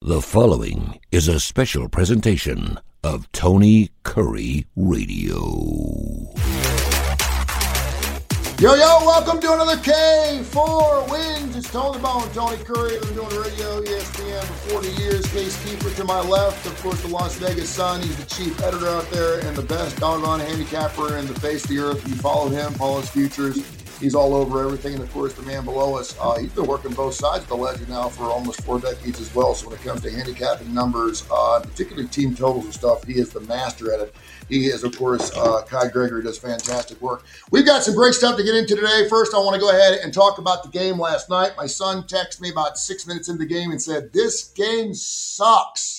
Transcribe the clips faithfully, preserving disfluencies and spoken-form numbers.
The following is a special presentation of Tony Curry Radio. Yo, yo, welcome to another K four Wins. It's Tony Bone, Tony Curry. I've been doing radio, E S P N for forty years. Case keeper to my left, of course, the Las Vegas Sun. He's the chief editor out there and the best doggone handicapper in the face of the earth. If you follow him, follow his futures. He's all over everything. And, of course, the man below us, uh, he's been working both sides of the ledger now for almost four decades as well. So when it comes to handicapping numbers, uh, particularly team totals and stuff, he is the master at it. He is, of course, uh, Kai Gregory does fantastic work. We've got some great stuff to get into today. First, I want to go ahead and talk about the game last night. My son texted me about six minutes into the game and said, "This game sucks."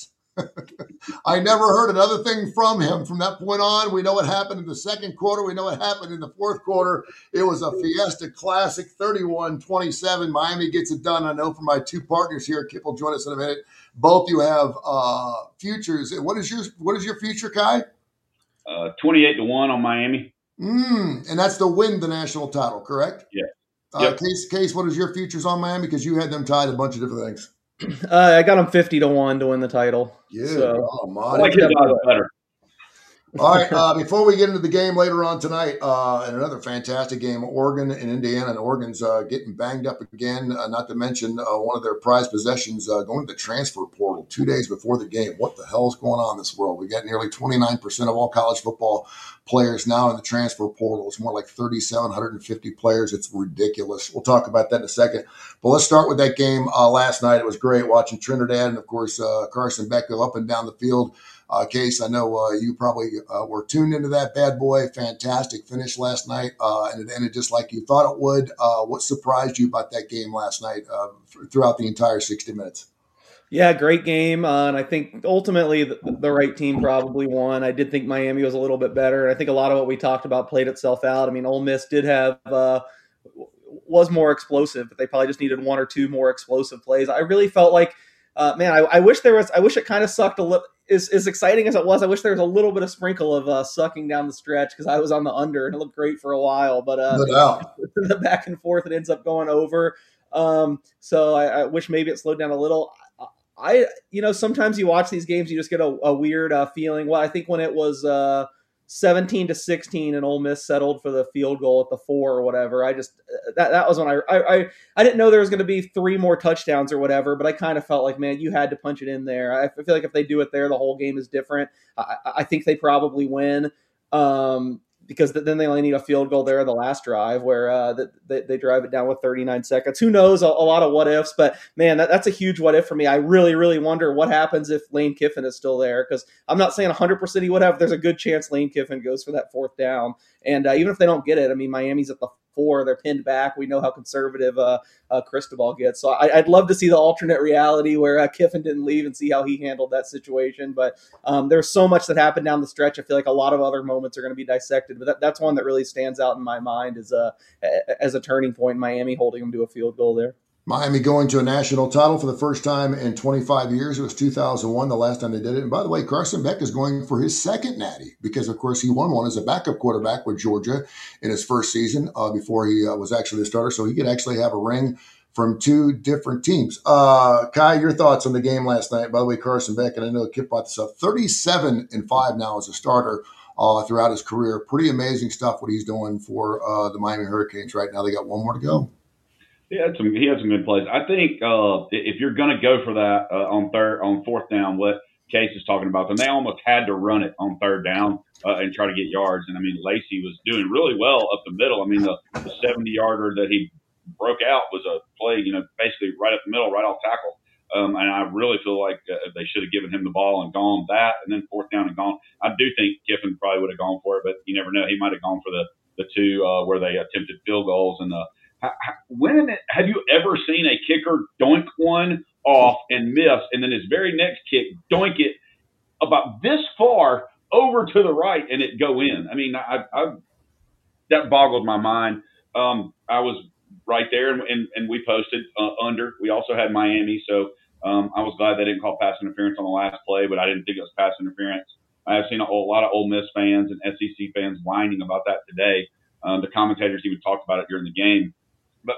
I never heard another thing from him from that point on. We know what happened in the second quarter. We know what happened in the fourth quarter. It was a Fiesta Classic, thirty-one twenty-seven. Miami gets it done. I know from my two partners here, Kip will join us in a minute. Both you have uh, futures. What is your What is your future, Kai? Uh, twenty-eight to one on Miami. Mm, and that's to win the national title, correct? Yeah. Uh, yep. Case, Case, what is your futures on Miami? Because you had them tied a bunch of different things. Uh, I got them fifty to one to win the title. Yeah. So. Oh, my. I like his odds better. All right, uh, before we get into the game later on tonight, uh, and another fantastic game, Oregon and Indiana, and Oregon's uh, getting banged up again, uh, not to mention uh, one of their prized possessions uh, going to the transfer portal two days before the game. What the hell is going on in this world? We got nearly twenty-nine percent of all college football players now in the transfer portal. It's more like three thousand seven hundred fifty players. It's ridiculous. We'll talk about that in a second. But let's start with that game uh, last night. It was great watching Trinidad and, of course, uh, Carson Beck go up and down the field. Uh, Case, I know uh, you probably uh, were tuned into that bad boy. Fantastic finish last night, uh, and it ended just like you thought it would. Uh, what surprised you about that game last night uh, throughout the entire sixty minutes? Yeah, great game, uh, and I think ultimately the, the right team probably won. I did think Miami was a little bit better, and I think a lot of what we talked about played itself out. I mean, Ole Miss did have uh, was more explosive, but they probably just needed one or two more explosive plays. I really felt like, uh, man, I, I wish there was. I wish it kind of sucked a little. As, as exciting as it was, I wish there was a little bit of sprinkle of uh, sucking down the stretch because I was on the under and it looked great for a while. But uh, no the back and forth, it ends up going over. Um, so I, I wish maybe it slowed down a little. I, you know, sometimes you watch these games, you just get a, a weird uh, feeling. Well, I think when it was uh, seventeen to sixteen and Ole Miss settled for the field goal at the four or whatever, I just that that was when I I I didn't know there was going to be three more touchdowns or whatever, but I kind of felt like, man, you had to punch it in there. I feel like if they do it there, the whole game is different. I, I think they probably win. Um, because then they only need a field goal there in the last drive where uh, they, they drive it down with thirty-nine seconds. Who knows? A, a lot of what ifs, but man, that, that's a huge what if for me. I really, really wonder what happens if Lane Kiffin is still there, because I'm not saying one hundred percent he would have. There's a good chance Lane Kiffin goes for that fourth down. And uh, even if they don't get it, I mean, Miami's at the four, they're pinned back. We know how conservative uh, uh, Cristobal gets. So I, I'd love to see the alternate reality where uh, Kiffin didn't leave and see how he handled that situation. But um, there's so much that happened down the stretch. I feel like a lot of other moments are going to be dissected, but that, that's one that really stands out in my mind as a, as a turning point, Miami holding them to a field goal there. Miami going to a national title for the first time in twenty-five years. It was two thousand one, the last time they did it. And by the way, Carson Beck is going for his second natty because, of course, he won one as a backup quarterback with Georgia in his first season uh, before he uh, was actually the starter. So he could actually have a ring from two different teams. Uh, Kai, your thoughts on the game last night? By the way, Carson Beck, and I know Kip brought this up, thirty-seven and five now as a starter uh, throughout his career. Pretty amazing stuff what he's doing for uh, the Miami Hurricanes right now. They got one more to go. He had some. He had some good plays. I think uh, if you're going to go for that uh, on third, on fourth down, what Case is talking about, then they almost had to run it on third down uh, and try to get yards. And I mean, Lacey was doing really well up the middle. I mean, the, the seventy yarder that he broke out was a play, you know, basically right up the middle, right off tackle. Um, and I really feel like uh, they should have given him the ball and gone that, and then fourth down and gone. I do think Kiffin probably would have gone for it, but you never know. He might have gone for the the two uh, where they attempted field goals and the. When have you ever seen a kicker doink one off and miss, and then his very next kick doink it about this far over to the right and it go in? I mean, I, I that boggled my mind. Um, I was right there, and, and, and we posted uh, under. We also had Miami, so um, I was glad they didn't call pass interference on the last play, but I didn't think it was pass interference. I have seen a, a lot of Ole Miss fans and S E C fans whining about that today. Uh, the commentators even talked about it during the game. But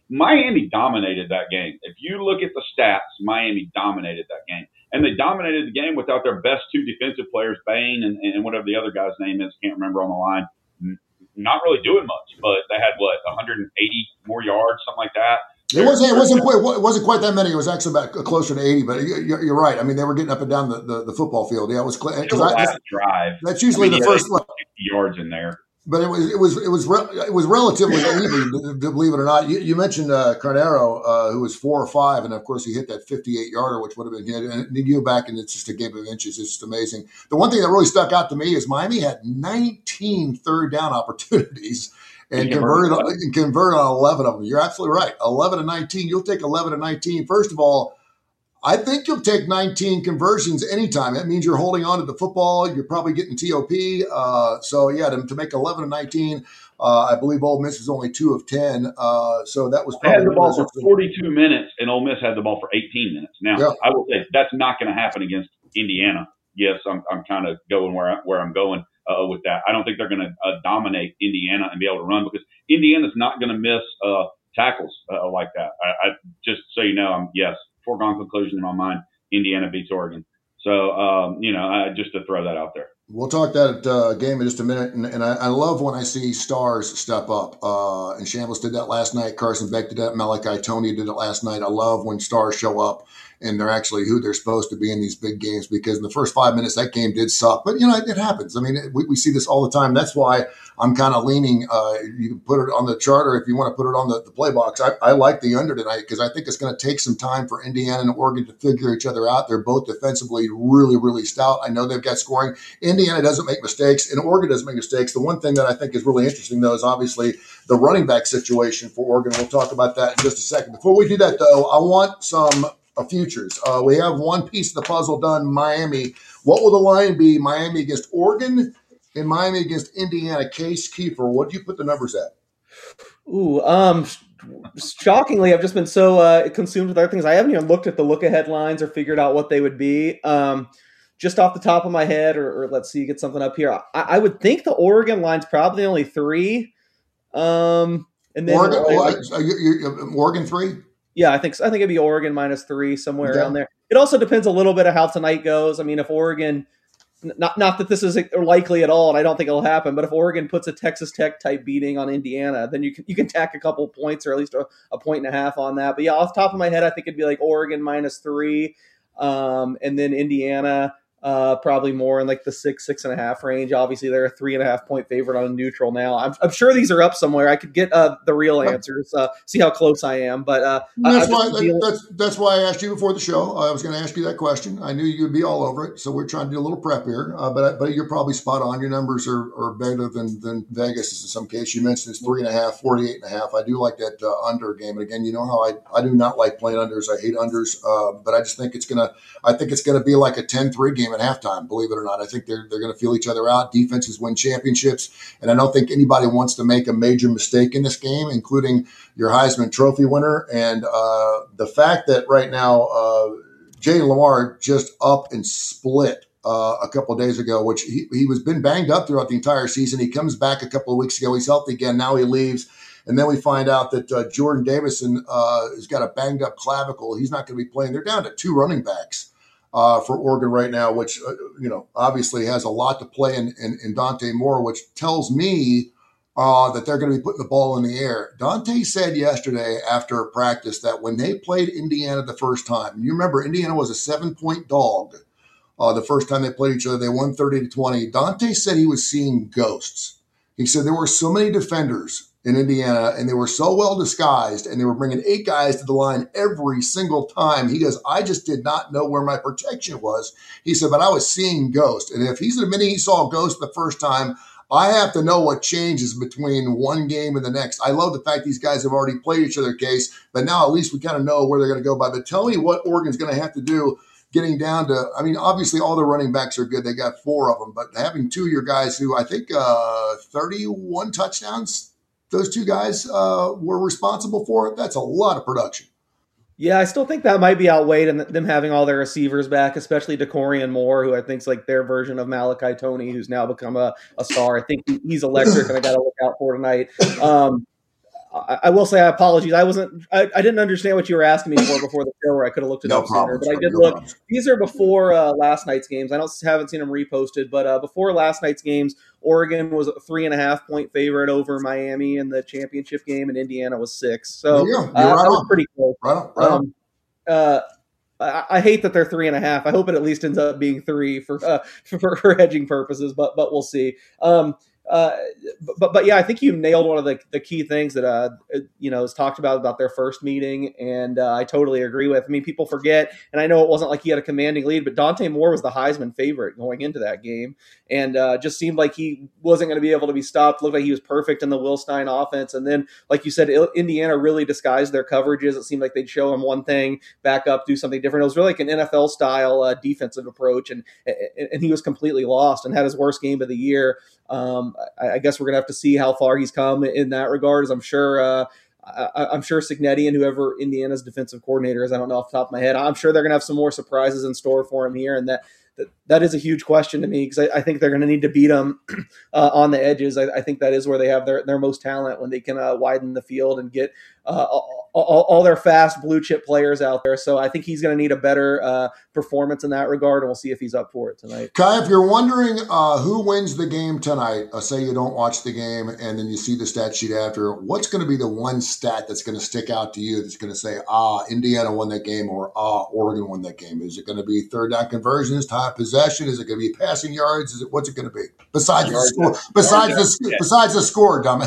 Miami dominated that game. If you look at the stats, Miami dominated that game. And they dominated the game without their best two defensive players, Bain and, and whatever the other guy's name is, can't remember on the line, not really doing much. But they had, what, one hundred eighty more yards, something like that. It wasn't. It wasn't quite. It wasn't quite that many. It was actually about closer to eighty. But you're, you're right. I mean, they were getting up and down the, the, the football field. Yeah, it was. Because last drive. That's usually I mean, the yeah, first yards in there. But it was. It was. It was. Re- it was relatively even, believe it or not. You, you mentioned uh, Carnero, uh, who was four or five, and of course he hit that fifty-eight yarder, which would have been hit. And you go back, and it's just a game of inches. It's just amazing. The one thing that really stuck out to me is Miami had nineteen third down opportunities. And converted on, and converted on eleven of them. You're absolutely right. eleven to nineteen. You'll take eleven to nineteen. First of all, I think you'll take nineteen conversions anytime. That means you're holding on to the football. You're probably getting T O P. Uh, so, yeah, to, to make eleven to nineteen, uh, I believe Ole Miss was only two of ten. Uh, so that was probably – They had the ball for forty-two minutes, and Ole Miss had the ball for eighteen minutes. Now, yeah. I will say that's not going to happen against Indiana. Yes, I'm, I'm kind of going where, I, where I'm going. Uh, with that, I don't think they're going to uh, dominate Indiana and be able to run because Indiana's not going to miss uh, tackles uh, like that. I, I just so you know, I'm yes, foregone conclusion in my mind. Indiana beats Oregon, so um, you know, I, just to throw that out there. We'll talk that uh, game in just a minute, and, and I, I love when I see stars step up. Uh, and Shambles did that last night. Carson Beck did that. Malachi Tony did it last night. I love when stars show up and they're actually who they're supposed to be in these big games because in the first five minutes that game did suck. But, you know, it, it happens. I mean, it, we, we see this all the time. That's why I'm kind of leaning. Uh, you can put it on the charter if you want to put it on the, the play box. I, I like the under tonight because I think it's going to take some time for Indiana and Oregon to figure each other out. They're both defensively really, really stout. I know they've got scoring. Indiana doesn't make mistakes, and Oregon doesn't make mistakes. The one thing that I think is really interesting, though, is obviously the running back situation for Oregon. We'll talk about that in just a second. Before we do that, though, I want some uh, futures. Uh, we have one piece of the puzzle done, Miami. What will the line be? Miami against Oregon and Miami against Indiana. Case Keeper, what do you put the numbers at? Ooh, um, shockingly, I've just been so uh, consumed with other things. I haven't even looked at the look-ahead lines or figured out what they would be. Um, just off the top of my head, or, or let's see, get something up here. I, I would think the Oregon line's probably only three. Um, and then Oregon, like, uh, you, you, Oregon three? Yeah, I think so. I think it'd be Oregon minus three, somewhere Okay. around there. It also depends a little bit of how tonight goes. I mean, if Oregon, not not that this is likely at all, and I don't think it'll happen, but if Oregon puts a Texas Tech type beating on Indiana, then you can you can tack a couple points or at least a, a point and a half on that. But yeah, off the top of my head, I think it'd be like Oregon minus three, um, and then Indiana uh, probably more in like the six, six and a half range. Obviously, they're a three and a half point favorite on a neutral now. I'm, I'm sure these are up somewhere. I could get uh, the real answers, uh, see how close I am. But uh, that's I, why dealing- that, that's that's why I asked you before the show. I was going to ask you that question. I knew you'd be all over it, so we're trying to do a little prep here. Uh, but but you're probably spot on. Your numbers are, are better than than Vegas in some case. You mentioned it's three and a half, forty-eight and a half. I do like that uh, under game. And again, you know how I, I do not like playing unders. I hate unders. Uh, but I just think it's gonna I think it's gonna be like a ten three game at halftime. Believe it or not, I think they're they're going to feel each other out. Defenses win championships, and I don't think anybody wants to make a major mistake in this game, including your Heisman Trophy winner. And uh, the fact that right now uh, Jay Lamar just up and split uh, a couple of days ago, which he he was been banged up throughout the entire season. He comes back a couple of weeks ago. He's healthy again. Now he leaves. And then we find out that uh, Jordan Davison uh, has got a banged up clavicle. He's not going to be playing. They're down to two running backs. Uh, for Oregon right now, which, uh, you know, obviously has a lot to play in, in, in Dante Moore, which tells me uh, that they're going to be putting the ball in the air. Dante said yesterday after practice that when they played Indiana the first time, and you remember Indiana was a seven-point dog uh, the first time they played each other. They won thirty to twenty. Dante said he was seeing ghosts. He said there were so many defenders in Indiana, and they were so well disguised, and they were bringing eight guys to the line every single time. He goes, I just did not know where my protection was. He said, but I was seeing ghosts. And if he's admitting he saw ghosts the first time, I have to know what changes between one game and the next. I love the fact these guys have already played each other, Case, but now at least we kind of know where they're going to go by. But tell me what Oregon's going to have to do getting down to, I mean, obviously all the running backs are good. They got four of them, but having two of your guys who I think uh, thirty-one touchdowns, those two guys uh, were responsible for it. That's a lot of production. Yeah, I still think that might be outweighed in them having all their receivers back, especially DeCorian Moore, who I think is like their version of Malachi Tony, who's now become a, a star. I think he's electric, and I got to look out for tonight. Um, I, I will say, I apologize. I wasn't. I, I didn't understand what you were asking me for before the show, where I could have looked it No up problem, sooner. But I did no look. problems. These are before uh, last night's games. I don't haven't seen them reposted, but uh, before last night's games, Oregon was a three and a half point favorite over Miami in the championship game, and Indiana was six. So There you go. uh, You're right that was on. pretty close. Right on, right on. Um, uh, I, I hate that they're three and a half. I hope it at least ends up being three for uh, for, for hedging purposes, but but we'll see. Um, Uh, but but yeah, I think you nailed one of the, the key things that uh you know is talked about about their first meeting, and uh, I totally agree with. I mean, people forget, and I know it wasn't like he had a commanding lead, but Dante Moore was the Heisman favorite going into that game, and uh, just seemed like he wasn't going to be able to be stopped. Looked like he was perfect in the Will Stein offense, and then like you said, Indiana really disguised their coverages. It seemed like they'd show him one thing, back up, do something different. It was really like an N F L style uh, defensive approach, and and he was completely lost and had his worst game of the year. Um, I, I guess we're gonna have to see how far he's come in that regard. As I'm sure, uh, I, I'm sure Cignetti and whoever Indiana's defensive coordinator is, I don't know off the top of my head, I'm sure they're gonna have some more surprises in store for him here, and that that, that is a huge question to me because I, I think they're gonna need to beat him uh, on the edges. I, I think that is where they have their their most talent, when they can uh, widen the field and get uh, all, all, all their fast blue chip players out there. So I think he's going to need a better uh, performance in that regard, and we'll see if he's up for it tonight. Kai, if you're wondering uh, who wins the game tonight, uh, say you don't watch the game and then you see the stat sheet after, what's going to be the one stat that's going to stick out to you that's going to say, ah, Indiana won that game, or ah, Oregon won that game? Is it going to be third down conversions, time possession? Is it going to be passing yards? Is it what's it going to be besides yards the score? After, besides the yeah. besides the score, dumb.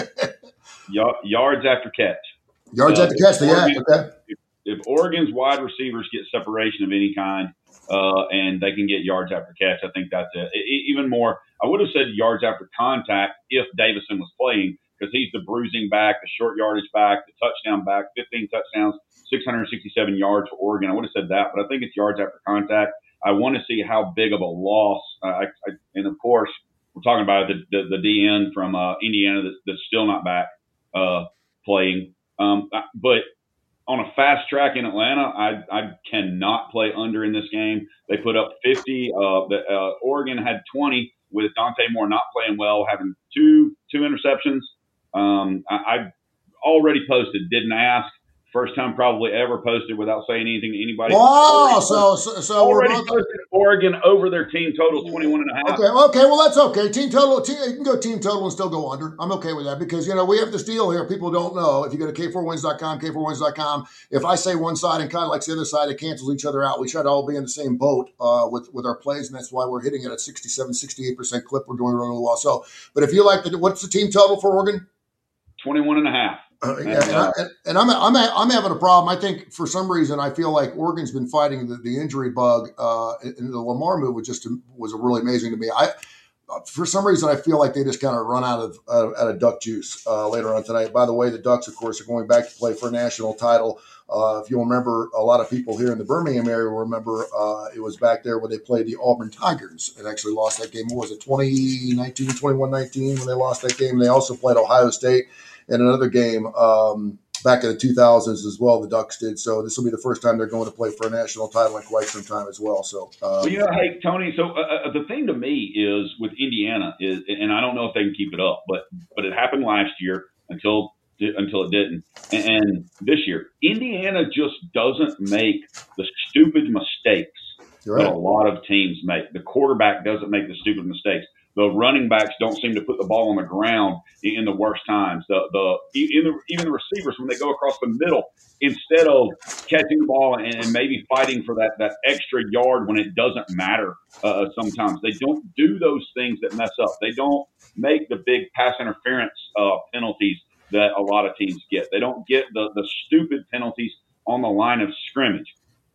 Yards after catch. Yards uh, after catch. The yeah. Oregon, Okay. If, if Oregon's wide receivers get separation of any kind, uh, and they can get yards after catch, I think that's it. it. Even more, I would have said yards after contact if Davison was playing, because he's the bruising back, the short yardage back, the touchdown back, fifteen touchdowns, six hundred sixty-seven yards for Oregon. I would have said that, but I think it's yards after contact. I want to see how big of a loss. Uh, I, I, and of course, we're talking about the the, the D N from uh, Indiana that's, that's still not back uh, playing. Um, but on a fast track in Atlanta, I, I cannot play under in this game. They put up fifty. Uh, the, uh, Oregon had twenty with Dante Moore not playing well, having two two interceptions. Um, I, I already posted, didn't ask. First time probably ever posted without saying anything to anybody. Wow, so so, so already we're both, posted Oregon over their team total twenty-one and a half. okay, okay, well that's okay. Team total, team, you can go team total and still go under. I'm okay with that because you know we have this deal here. People don't know. If you go to K four wins dot com, K four wins dot com, if I say one side and kind of likes the other side, it cancels each other out. We try to all be in the same boat uh, with with our plays, and that's why we're hitting it at sixty-seven, sixty-eight percent clip. We're doing really well. So, but if you like the, what's the team total for Oregon? twenty-one and a half. Uh, yeah, and, I, and I'm I'm I'm having a problem. I think for some reason I feel like Oregon's been fighting the, the injury bug, uh, and the Lamar move was just was really amazing to me. I for some reason I feel like they just kind of run out of uh, out of duck juice uh, later on tonight. By the way, the Ducks, of course, are going back to play for a national title. Uh, if you'll remember, a lot of people here in the Birmingham area will remember uh, it was back there where they played the Auburn Tigers and actually lost that game. What was it, twenty nineteen, twenty-one nineteen when they lost that game? They also played Ohio State in another game um, back in the two thousands as well, the Ducks did. So this will be the first time they're going to play for a national title in quite some time as well. So, um, well, you know, hey, Tony, so uh, the thing to me is with Indiana is, and I don't know if they can keep it up, but but it happened last year until until it didn't. And this year, Indiana just doesn't make the stupid mistakes right. that a lot of teams make. The quarterback doesn't make the stupid mistakes. The running backs don't seem to put the ball on the ground in the worst times. The the even the, even the receivers, when they go across the middle, instead of catching the ball and maybe fighting for that, that extra yard when it doesn't matter, uh, sometimes they don't do those things that mess up. They don't make the big pass interference uh, penalties that a lot of teams get. They don't get the, the stupid penalties on the line of scrimmage.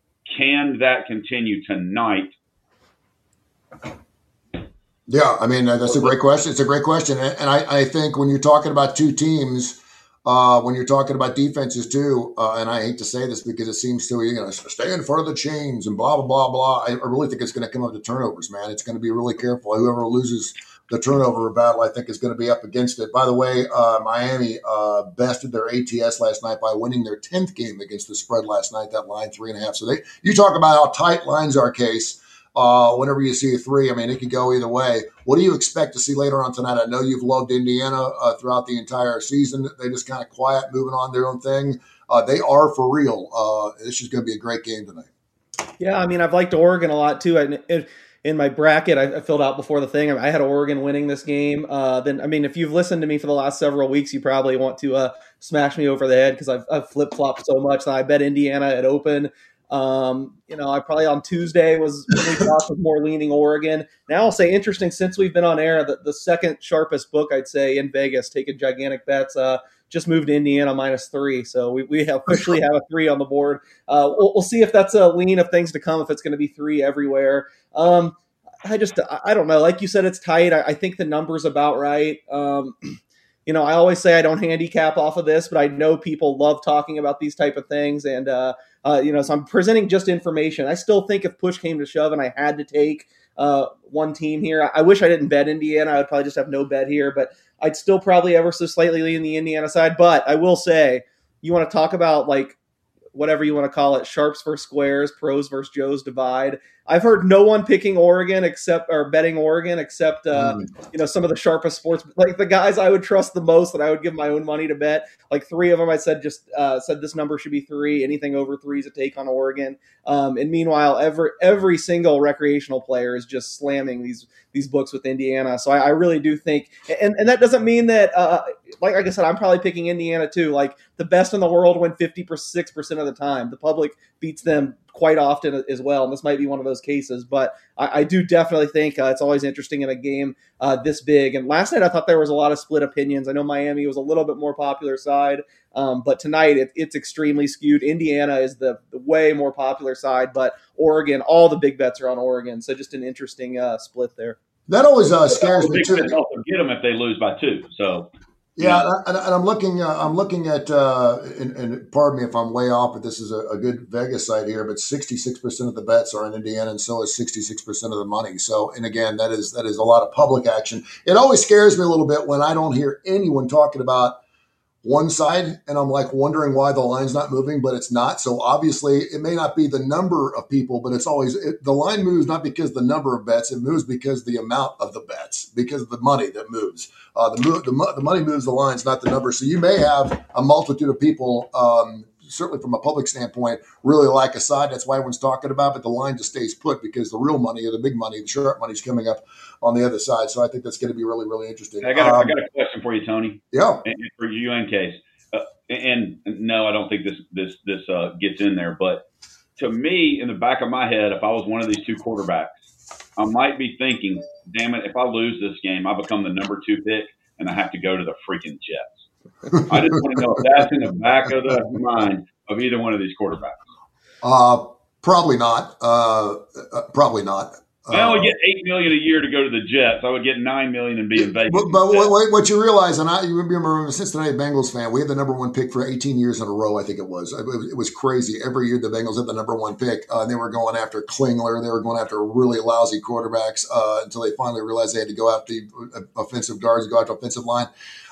Can that continue tonight? Yeah, I mean, that's a great question. It's a great question. And I, I think when you're talking about two teams, uh, when you're talking about defenses too, uh, and I hate to say this because it seems to, you know, stay in front of the chains and blah, blah, blah, blah. I really think it's going to come up to turnovers, man. It's going to be really careful. Whoever loses the turnover battle, I think, is going to be up against it. By the way, uh, Miami uh, bested their A T S last night by winning their tenth game against the spread last night, that line three and a half. So they, you talk about how tight lines are, Case. Uh, whenever you see a three, I mean, it could go either way. What do you expect to see later on tonight? I know you've loved Indiana uh, throughout the entire season. They just kind of quiet, moving on their own thing. Uh, they are for real. Uh, this is going to be a great game tonight. Yeah, I mean, I've liked Oregon a lot too. I, it, in my bracket, I, I filled out before the thing. I had Oregon winning this game. Uh, then, I mean, if you've listened to me for the last several weeks, you probably want to uh, smash me over the head because I've, I've flip flopped so much. I bet Indiana at open. Um, you know, I probably on Tuesday was really thought was more leaning Oregon. Now I'll say interesting since we've been on air, the, the second sharpest book I'd say in Vegas, taking gigantic bets, uh, just moved to Indiana minus three. So we, we have officially have a three on the board. Uh, we'll, we'll see if that's a lean of things to come, if it's going to be three everywhere. Um, I just, I don't know. Like you said, it's tight. I, I think the number's about right. Um, you know, I always say I don't handicap off of this, but I know people love talking about these type of things. And, uh, uh, you know, so I'm presenting just information. I still think if push came to shove and I had to take uh, one team here, I, I wish I didn't bet Indiana. I would probably just have no bet here, but I'd still probably ever so slightly lean the Indiana side. But I will say, you want to talk about like whatever you want to call it, sharps versus squares, pros versus Joes divide. I've heard no one picking Oregon except or betting Oregon except uh, mm. you know, some of the sharpest sports, like the guys I would trust the most that I would give my own money to bet. Like three of them, I said just uh, said this number should be three. Anything over three is a take on Oregon. Um, and meanwhile, every every single recreational player is just slamming these these books with Indiana. So I, I really do think, and, and that doesn't mean that, uh, like, like I said, I'm probably picking Indiana too. Like the best in the world win fifty-six percent of the time. The public beats them quite often as well. And this might be one of those cases, but I, I do definitely think uh, it's always interesting in a game uh, this big. And last night I thought there was a lot of split opinions. I know Miami was a little bit more popular side, um, but tonight it, it's extremely skewed. Indiana is the, the way more popular side, but Oregon, all the big bets are on Oregon. So just an interesting uh, split there. That always uh, scares me too. Also get them if they lose by two. So yeah, and, and I'm looking. Uh, I'm looking at, uh, and, and pardon me if I'm way off, but this is a, a good Vegas site here. But sixty-six percent of the bets are in Indiana, and so is sixty-six percent of the money. So, and again, that is that is a lot of public action. It always scares me a little bit when I don't hear anyone talking about one side, and I'm like wondering why the line's not moving, but it's not. So obviously, it may not be the number of people, but it's always it, the line moves not because the number of bets, it moves because the amount of the bets, because of the money that moves. Uh, the, move, the the money moves the lines, not the number. So you may have a multitude of people, um, certainly from a public standpoint, really like a side. That's why everyone's talking about, but the line just stays put because the real money or the big money, the sharp money is coming up on the other side. So I think that's going to be really, really interesting. I got, a, um, I got a question for you, Tony. Yeah. And, and for you and Case. Uh, and, and no, I don't think this this this uh, gets in there. But to me, in the back of my head, if I was one of these two quarterbacks, I might be thinking, damn it, if I lose this game, I become the number two pick and I have to go to the freaking Jets. I just want to know if that's in the back of the mind of either one of these quarterbacks. Uh, probably not. Uh, uh, probably not. I only get eight million a year to go to the Jets. I would get nine million and be in Vegas. But, but what, what you realize, and I you remember, I'm a Cincinnati Bengals fan. We had the number one pick for eighteen years in a row. I think it was. It was, it was crazy. Every year the Bengals had the number one pick. Uh, and they were going after Klingler. They were going after really lousy quarterbacks uh, until they finally realized they had to go after the offensive guards, go after offensive line.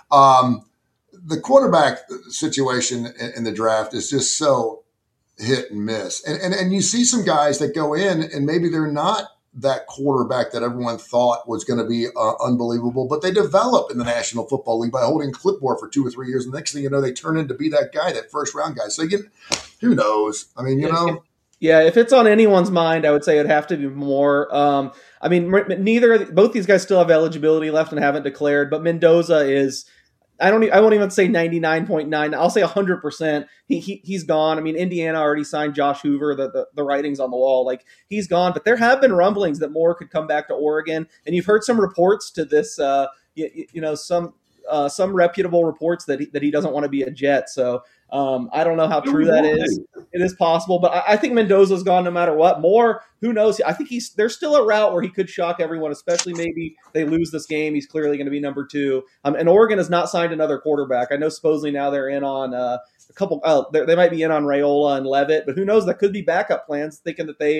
Um, the quarterback situation in, in the draft is just so hit and miss. And, and and you see some guys that go in and maybe they're not that quarterback that everyone thought was going to be uh, unbelievable, but they develop in the National Football League by holding clipboard for two or three years. And the next thing you know, they turn into be that guy, that first round guy. So you, who knows? I mean, you know. Yeah, if it's on anyone's mind, I would say it'd have to be more. Um, I mean, neither, both these guys still have eligibility left and haven't declared, but Mendoza is, I don't. I won't even say ninety-nine point nine. I'll say one hundred percent. He, he he's gone. I mean, Indiana already signed Josh Hoover. The, the the writing's on the wall. Like he's gone. But there have been rumblings that Moore could come back to Oregon, and you've heard some reports to this. Uh, you, you know, some uh, some reputable reports that he, that he doesn't want to be a Jet. So um, I don't know how true that is. It is possible, but I, I think Mendoza's gone no matter what. Moore, who knows? I think he's there's still a route where he could shock everyone, especially maybe they lose this game. He's clearly going to be number two. Um, and Oregon has not signed another quarterback. I know supposedly now they're in on uh, a couple. Uh, they might be in on Raiola and Levitt, but who knows? That could be backup plans, thinking that they uh,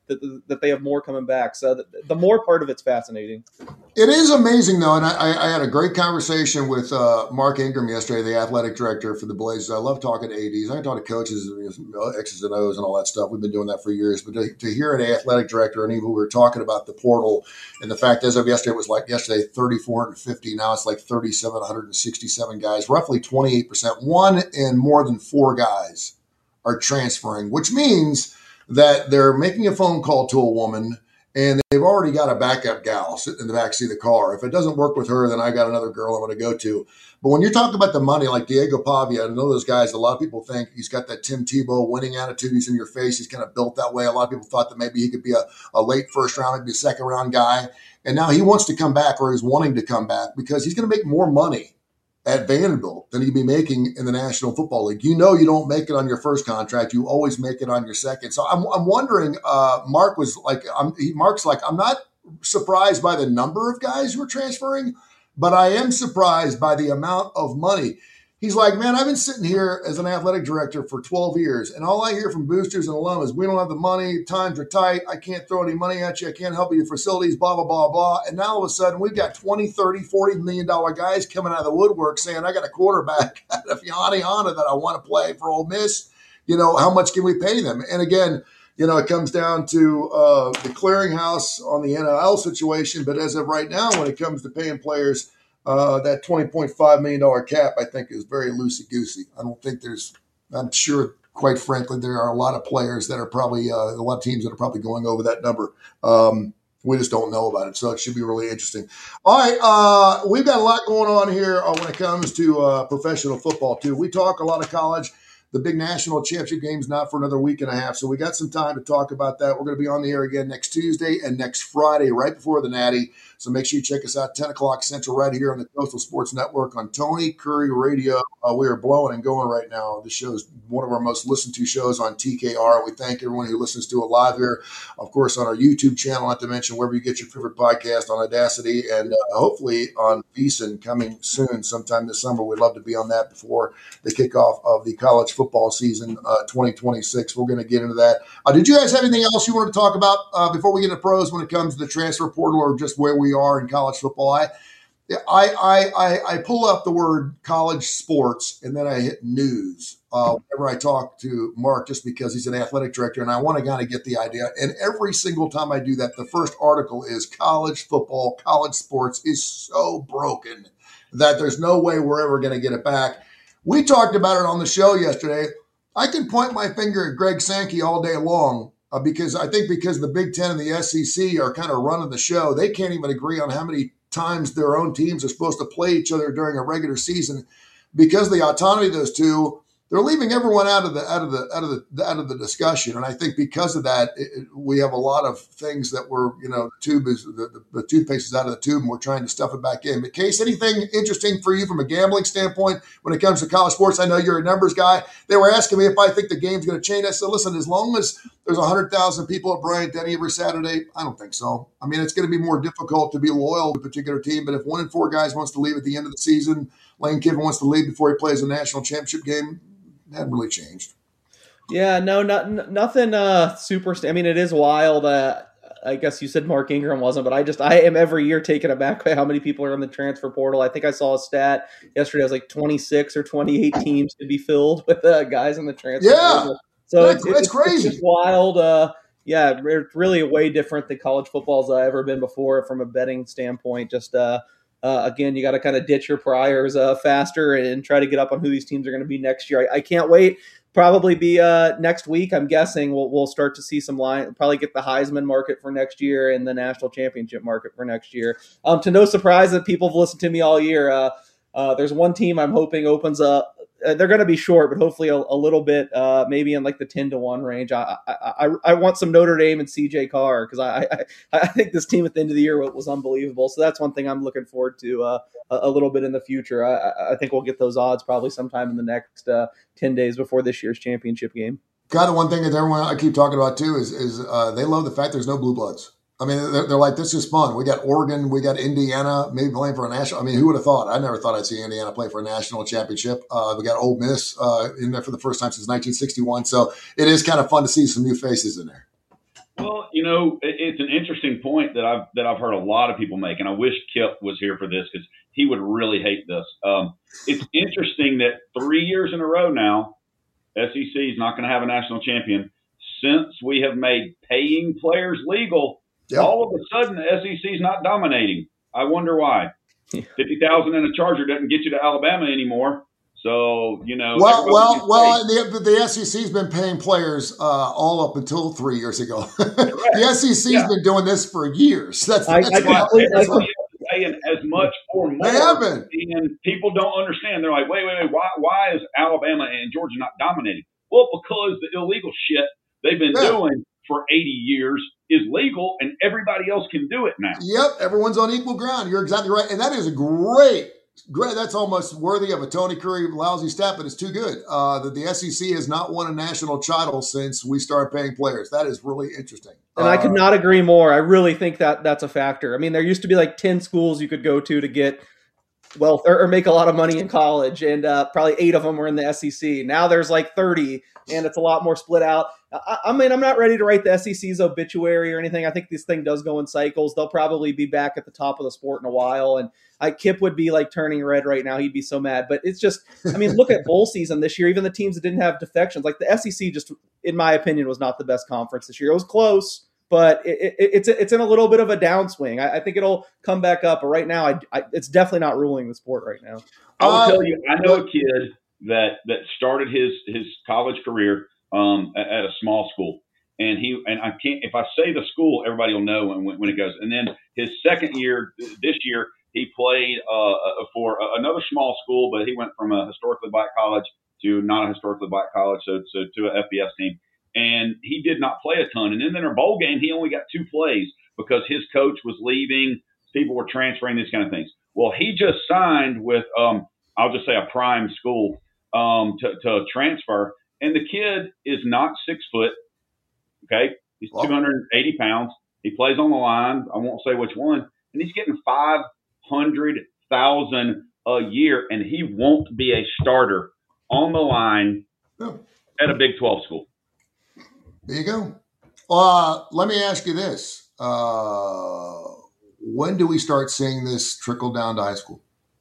that, that they have more coming back. So the, the more part of it's fascinating. It is amazing, though, and I, I had a great conversation with uh, Mark Ingram yesterday, the athletic director for the Blazers. I love talking to A Ds. I talk to coaches, you know, X's and O's and all that stuff. We've been doing that for years. But to, to hear an athletic director, and even we were talking about the portal, and the fact as of yesterday, it was like yesterday three thousand four hundred fifty. Now it's like three thousand seven hundred sixty-seven guys, roughly twenty-eight percent. One in more than four guys are transferring, which means that they're making a phone call to a woman, and they've already got a backup gal sitting in the backseat of the car. If it doesn't work with her, then I got another girl I'm going to go to. But when you talk about the money, like Diego Pavia, I know those guys, a lot of people think he's got that Tim Tebow winning attitude. He's in your face. He's kind of built that way. A lot of people thought that maybe he could be a, a late first round, maybe a second round guy. And now he wants to come back, or he's wanting to come back, because he's going to make more money at Vanderbilt than he'd be making in the National Football League. You know, you don't make it on your first contract. You always make it on your second. So I'm, I'm wondering, uh, Mark was like, I'm, he, Mark's like, I'm not surprised by the number of guys who are transferring, but I am surprised by the amount of money. He's like, man, I've been sitting here as an athletic director for twelve years, and all I hear from boosters and alum is, we don't have the money, times are tight, I can't throw any money at you, I can't help you with facilities, blah, blah, blah, blah. And now all of a sudden, we've got twenty, thirty, forty million dollar guys coming out of the woodwork saying, I got a quarterback out of Yanni Anna that I want to play for Ole Miss. You know, how much can we pay them? And again, you know, it comes down to uh, the clearinghouse on the N F L situation. But as of right now, when it comes to paying players, Uh, that twenty point five million dollars cap, I think, is very loosey-goosey. I don't think there's – I'm sure, quite frankly, there are a lot of players that are probably uh, – a lot of teams that are probably going over that number. Um, we just don't know about it, so it should be really interesting. All right, uh, we've got a lot going on here uh, when it comes to uh, professional football, too. We talk a lot of college. The big national championship game's not for another week and a half, so we got some time to talk about that. We're going to be on the air again next Tuesday and next Friday, right before the Natty. So make sure you check us out, ten o'clock Central, right here on the Coastal Sports Network on Tony Curry Radio. Uh, we are blowing and going right now. This show is one of our most listened to shows on T K R. We thank everyone who listens to it live here, of course, on our YouTube channel, not to mention wherever you get your favorite podcast, on Audacity, and uh, hopefully on VSiN coming soon, sometime this summer. We'd love to be on that before the kickoff of the college football season uh, twenty twenty-six. We're going to get into that. Uh, did you guys have anything else you wanted to talk about uh, before we get into pros when it comes to the transfer portal, or just where we are in college football? I, I, I, I pull up the word college sports and then I hit news uh, whenever I talk to Mark, just because he's an athletic director and I want to kind of get the idea. And every single time I do that, the first article is college football, college sports is so broken that there's no way we're ever going to get it back. We talked about it on the show yesterday. I can point my finger at Greg Sankey all day long uh, because I think because the Big Ten and the S E C are kind of running the show, they can't even agree on how many times their own teams are supposed to play each other during a regular season. Because of the autonomy of those two, they're leaving everyone out of the out of the out of the out of the discussion. And I think because of that, it, it, we have a lot of things that we're, you know, the tube is the, the, the toothpaste is out of the tube and we're trying to stuff it back in. But Case, anything interesting for you from a gambling standpoint when it comes to college sports? I know you're a numbers guy. They were asking me if I think the game's going to change. I said, listen, as long as there's one hundred thousand people at Bryant Denny every Saturday, I don't think so. I mean, it's going to be more difficult to be loyal to a particular team. But if one in four guys wants to leave at the end of the season, Lane Kiffin wants to leave before he plays a national championship game, that hadn't really changed. Yeah, no, not, nothing uh, super. St- I mean, it is wild. Uh, I guess you said Mark Ingram wasn't, but I just I am every year taken aback by how many people are in the transfer portal. I think I saw a stat yesterday. It was like twenty-six or twenty-eight teams to be filled with uh, guys in the transfer yeah. portal. So that's, it's, that's it's, crazy. It's wild. Uh, yeah, it's really way different than college football's uh, ever been before from a betting standpoint. Just uh, uh, again, you got to kind of ditch your priors uh, faster and try to get up on who these teams are going to be next year. I, I can't wait. Probably be uh, next week. I'm guessing we'll we'll start to see some line. Probably get the Heisman market for next year and the national championship market for next year. Um, to no surprise that people have listened to me all year. Uh, uh, there's one team I'm hoping opens up. Uh, they're going to be short, but hopefully a, a little bit, uh, maybe in like the ten to one range. I I, I, I want some Notre Dame and C J Carr because I, I I think this team at the end of the year was unbelievable. So that's one thing I'm looking forward to uh, a, a little bit in the future. I, I think we'll get those odds probably sometime in the next uh, ten days before this year's championship game. Kind of one thing that everyone I keep talking about too is is uh, they love the fact there's no blue bloods. I mean, they're, they're like, this is fun. We got Oregon, we got Indiana, maybe playing for a national. I mean, who would have thought? I never thought I'd see Indiana play for a national championship. Uh, we got Ole Miss uh, in there for the first time since nineteen sixty-one. So it is kind of fun to see some new faces in there. Well, you know, it, it's an interesting point that I've that I've heard a lot of people make, and I wish Kip was here for this because he would really hate this. Um, it's interesting that three years in a row now, S E C is not going to have a national champion since we have made paying players legal. Yep. All of a sudden, the S E C is not dominating. I wonder why. Fifty thousand in a Charger doesn't get you to Alabama anymore. So, you know. Well, well, well, the, the S E C's been paying players uh, all up until three years ago. The S E C's yeah. been doing this for years. That's, I, that's I, why. I, I, I, paying as much or more. They haven't. And people don't understand. They're like, wait, wait, wait. Why, why is Alabama and Georgia not dominating? Well, because the illegal shit they've been yeah. doing for eighty years is legal, and everybody else can do it now. Yep, everyone's on equal ground. You're exactly right. And that is a great Great, that's almost worthy of a Tony Curry lousy stat, but it's too good. Uh, that the S E C has not won a national title since we started paying players. That is really interesting. And uh, I could not agree more. I really think that that's a factor. I mean, there used to be like ten schools you could go to to get wealth or, or make a lot of money in college, and uh, probably eight of them were in the S E C. Now there's like thirty, and it's a lot more split out. I, I mean, I'm not ready to write the S E C's obituary or anything. I think this thing does go in cycles. They'll probably be back at the top of the sport in a while, and I, Kip would be like turning red right now. He'd be so mad. But it's just, I mean, look at bowl season this year. Even the teams that didn't have defections, like the S E C just, in my opinion, was not the best conference this year. It was close, but it, it, it's it's in a little bit of a downswing. I, I think it'll come back up. But right now, I, I, it's definitely not ruling the sport right now. I will uh, tell you, I know a kid that that started his his college career um, at, at a small school. And he and I can't, if I say the school, everybody will know when, when it goes. And then his second year, this year, he played uh, for another small school, but he went from a historically black college to not a historically black college, so, so to an F B S team. And he did not play a ton. And then in their bowl game, he only got two plays because his coach was leaving. People were transferring, these kind of things. Well, he just signed with, um, I'll just say a prime school um, to, to transfer. And the kid is not six foot. Okay. He's two hundred eighty pounds. He plays on the line. I won't say which one. And he's getting five hundred thousand dollars a year, and he won't be a starter on the line oh. at a Big twelve school. There you go. Uh, let me ask you this. Uh, when do we start seeing this trickle down to high school?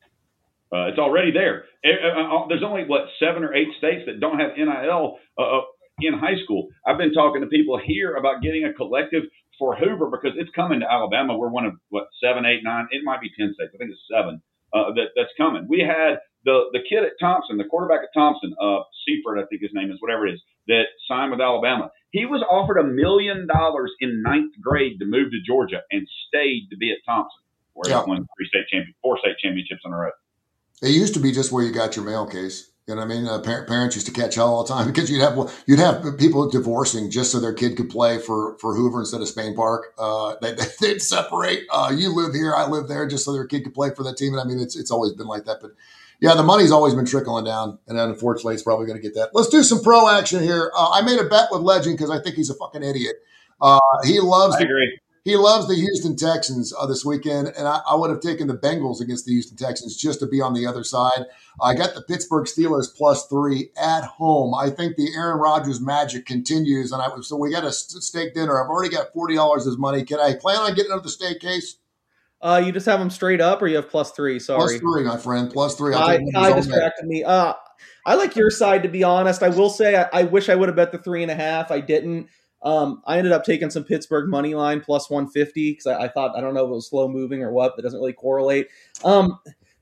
Uh, it's already there. There's only, what, seven or eight states that don't have N I L uh, in high school. I've been talking to people here about getting a collective for Hoover because it's coming to Alabama. We're one of, what, seven, eight, nine. It might be ten states. I think it's seven uh, that, that's coming. We had the the kid at Thompson, the quarterback at Thompson, uh, Seifert, I think his name is, whatever it is, that signed with Alabama. He was offered a million dollars in ninth grade to move to Georgia and stayed to be at Thompson, where yeah. he won three state champion, four state championships in a row. It used to be just where you got your mail case. You know what I mean? Uh, par- parents used to catch hell all the time because you'd have you'd have people divorcing just so their kid could play for, for Hoover instead of Spain Park. Uh, they, they'd separate. Uh, you live here, I live there, just so their kid could play for that team. And I mean, it's it's always been like that. But yeah, the money's always been trickling down, and unfortunately, it's probably going to get that. Let's do some pro action here. Uh, I made a bet with Legend because I think he's a fucking idiot. Uh, he loves. I the, agree. He loves the Houston Texans uh, this weekend, and I, I would have taken the Bengals against the Houston Texans just to be on the other side. I got the Pittsburgh Steelers plus three at home. I think the Aaron Rodgers magic continues, and I so we got a steak dinner. I've already got forty dollars as money. Can I plan on getting another steak case? Uh, you just have them straight up, or you have plus three? Sorry, plus three, my friend, plus three. I, I distracted me. Uh, I like your side, to be honest. I will say I, I wish I would have bet the three and a half. I didn't. Um, I ended up taking some Pittsburgh money line plus one fifty because I, I thought, I don't know if it was slow moving or what, that doesn't really correlate. Um,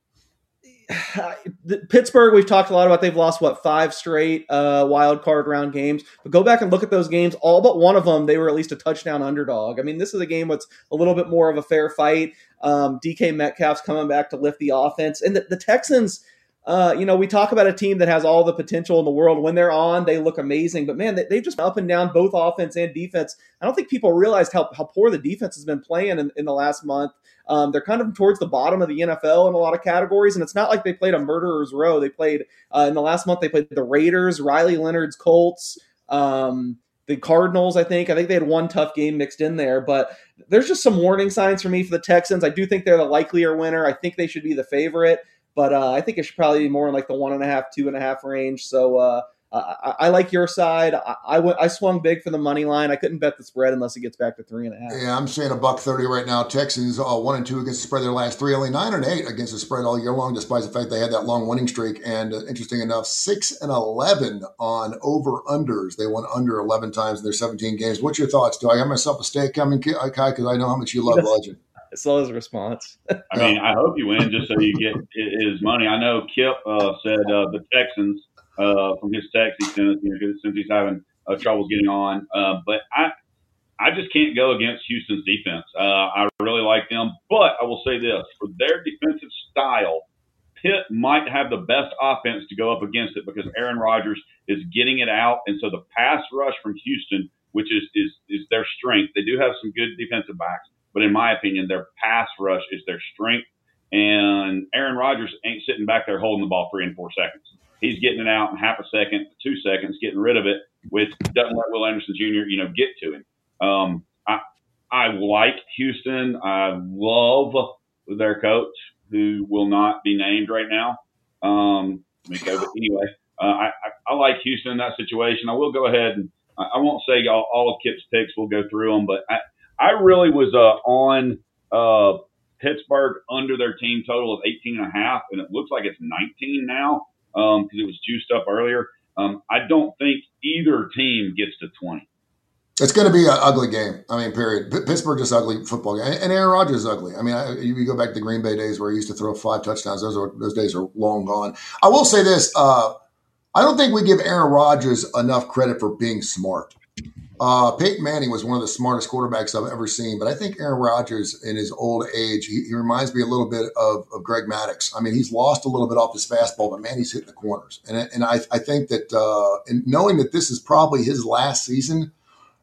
the, Pittsburgh, we've talked a lot about, they've lost, what, five straight uh, wild card round games. But go back and look at those games. All but one of them, they were at least a touchdown underdog. I mean, this is a game that's a little bit more of a fair fight. Um, D K Metcalf's coming back to lift the offense. And the, the Texans... Uh, you know, we talk about a team that has all the potential in the world. When they're on, they look amazing. But, man, they, they've just up and down both offense and defense. I don't think people realized how, how poor the defense has been playing in, in the last month. Um, they're kind of towards the bottom of the N F L in a lot of categories, and it's not like they played a murderer's row. They played uh, – in the last month, they played the Raiders, Riley Leonard's Colts, um, the Cardinals, I think. I think they had one tough game mixed in there. But there's just some warning signs for me for the Texans. I do think they're the likelier winner. I think they should be the favorite. But uh, I think it should probably be more in like the one and a half, two and a half range. So uh, uh, I, I like your side. I, I went, I swung big for the money line. I couldn't bet the spread unless it gets back to three and a half. Yeah, I'm saying a buck thirty right now. Texans uh, one and two against the spread their last three, only nine and eight against the spread all year long, despite the fact they had that long winning streak. And uh, interesting enough, six and eleven on over unders. They won under eleven times in their seventeen games. What's your thoughts? Do I have myself a stake coming, Kai? Because I know how much you love Legend. I saw his response. I mean, I hope you win just so you get his money. I know Kip uh, said uh, the Texans uh, from his text he sent us, you know, since he's having uh, trouble getting on. Uh, but I, I just can't go against Houston's defense. Uh, I really like them, but I will say this: for their defensive style, Pitt might have the best offense to go up against it because Aaron Rodgers is getting it out, and so the pass rush from Houston, which is is is their strength. They do have some good defensive backs. But in my opinion, their pass rush is their strength. And Aaron Rodgers ain't sitting back there holding the ball three and four seconds. He's getting it out in half a second, two seconds, getting rid of it, which doesn't let Will Anderson Junior, you know, get to him. Um, I I like Houston. I love their coach, who will not be named right now. Um, let me go. But anyway, uh, I, I, I like Houston in that situation. I will go ahead and I, I won't say all, all of Kip's picks. We'll go through them, but I, I really was uh, on uh, Pittsburgh under their team total of eighteen and a half, and it looks like it's nineteen now because um, it was juiced up earlier. Um, I don't think either team gets to twenty. It's going to be an ugly game. I mean, period. P- Pittsburgh is ugly football game, and Aaron Rodgers is ugly. I mean, I, you go back to the Green Bay days where he used to throw five touchdowns. Those are those days are long gone. I will say this: uh, I don't think we give Aaron Rodgers enough credit for being smart. Uh, Peyton Manning was one of the smartest quarterbacks I've ever seen, but I think Aaron Rodgers in his old age, he, he reminds me a little bit of, of Greg Maddux. I mean, he's lost a little bit off his fastball, but man, he's hitting the corners. And, and I, I think that uh, and knowing that this is probably his last season,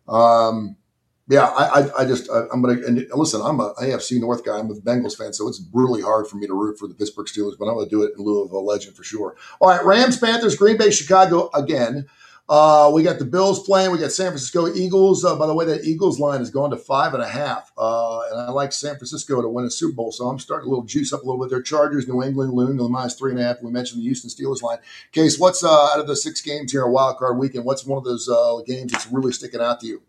um, yeah, I, I, I just, I, I'm going to, and listen, I'm a A F C North guy. I'm a Bengals fan, so it's really hard for me to root for the Pittsburgh Steelers, but I'm going to do it in lieu of a Legend for sure. All right, Rams, Panthers, Green Bay, Chicago again. Uh, we got the Bills playing. We got San Francisco Eagles. Uh, by the way, that Eagles line has gone to five and a half. Uh, and I like San Francisco to win a Super Bowl, so I'm starting a little juice up a little bit there. Chargers, New England, Loon, the minus three and a half. We mentioned the Houston Steelers line. Case, what's uh, out of the six games here, a wild card weekend? What's one of those uh, games that's really sticking out to you?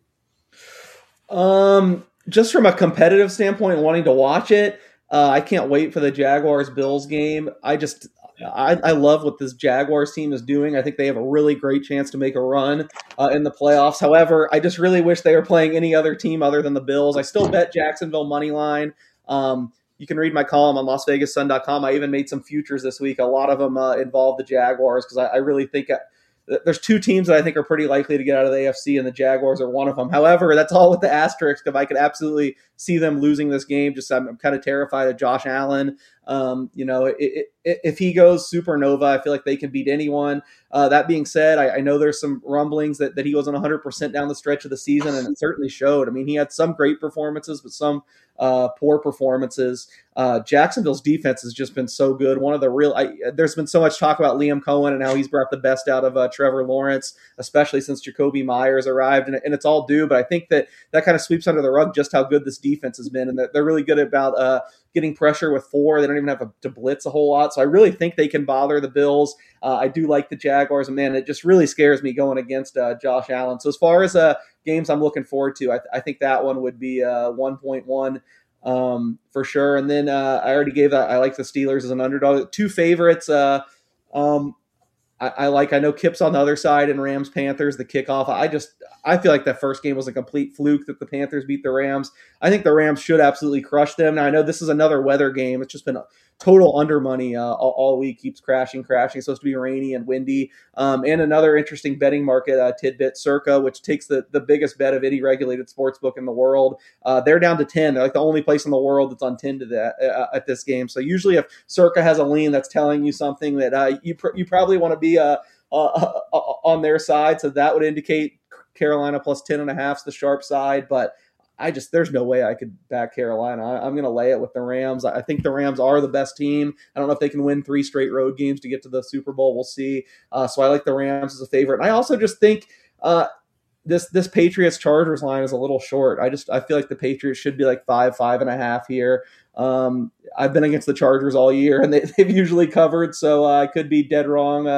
Um, just from a competitive standpoint, wanting to watch it, uh, I can't wait for the Jaguars Bills game. I just. I, I love what this Jaguars team is doing. I think they have a really great chance to make a run uh, in the playoffs. However, I just really wish they were playing any other team other than the Bills. I still bet Jacksonville money line. Um, you can read my column on Las Vegas Sun dot com. I even made some futures this week. A lot of them uh, involve the Jaguars because I, I really think I, there's two teams that I think are pretty likely to get out of the A F C, and the Jaguars are one of them. However, that's all with the asterisk. If I could absolutely see them losing this game, just I'm, I'm kind of terrified of Josh Allen. Um, you know, it, it, if he goes supernova, I feel like they can beat anyone. Uh, that being said, I, I know there's some rumblings that, that he wasn't one hundred percent down the stretch of the season, and it certainly showed. I mean, he had some great performances, but some uh, poor performances. Uh, Jacksonville's defense has just been so good. One of the real, I, there's been so much talk about Liam Cohen and how he's brought the best out of uh, Trevor Lawrence, especially since Jacoby Myers arrived, and, and it's all due. But I think that that kind of sweeps under the rug just how good this defense has been, and that they're really good about uh, getting pressure with four. They don't even have a, to blitz a whole lot. So I really think they can bother the Bills. Uh, I do like the Jaguars, and man, it just really scares me going against uh, Josh Allen. So as far as uh, games I'm looking forward to, I, th- I think that one would be uh, one point one um, for sure. And then uh, I already gave that. I like the Steelers as an underdog. Two favorites. Uh, um, I, I like, I know Kip's on the other side and Rams Panthers, the kickoff. I just, I feel like that first game was a complete fluke that the Panthers beat the Rams. I think the Rams should absolutely crush them. Now I know this is another weather game. It's just been a total under money uh, all, all week, keeps crashing, crashing. It's supposed to be rainy and windy. Um, and another interesting betting market uh, tidbit, Circa, which takes the, the biggest bet of any regulated sports book in the world. Uh, they're down to ten. They're like the only place in the world that's on ten to that uh, at this game. So usually if Circa has a lean, that's telling you something that uh, you pr- you probably want to be uh, uh, uh, on their side. So that would indicate Carolina plus ten and a half is the sharp side. But I just, there's no way I could back Carolina. I, I'm going to lay it with the Rams. I think the Rams are the best team. I don't know if they can win three straight road games to get to the Super Bowl. We'll see. Uh, so I like the Rams as a favorite. And I also just think uh, this this Patriots Chargers line is a little short. I just, I feel like the Patriots should be like five, five and a half here. Um, I've been against the Chargers all year and they, they've usually covered. So uh, I could be dead wrong uh,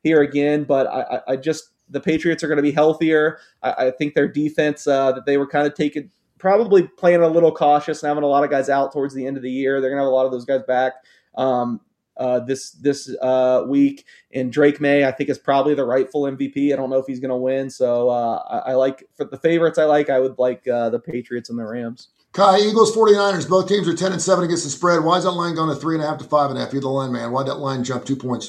here again, but I, I just the Patriots are going to be healthier. I, I think their defense uh, that they were kind of taking, probably playing a little cautious and having a lot of guys out towards the end of the year. They're going to have a lot of those guys back um, uh, this this uh, week. And Drake May, I think, is probably the rightful M V P. I don't know if he's going to win. So uh, I, I like for the favorites. I like I would like uh, the Patriots and the Rams. Kai, Eagles, 49ers, both teams are ten and seven against the spread. Why is that line going to three and a half to five and a half? You're the line man. Why'd that line jump two points?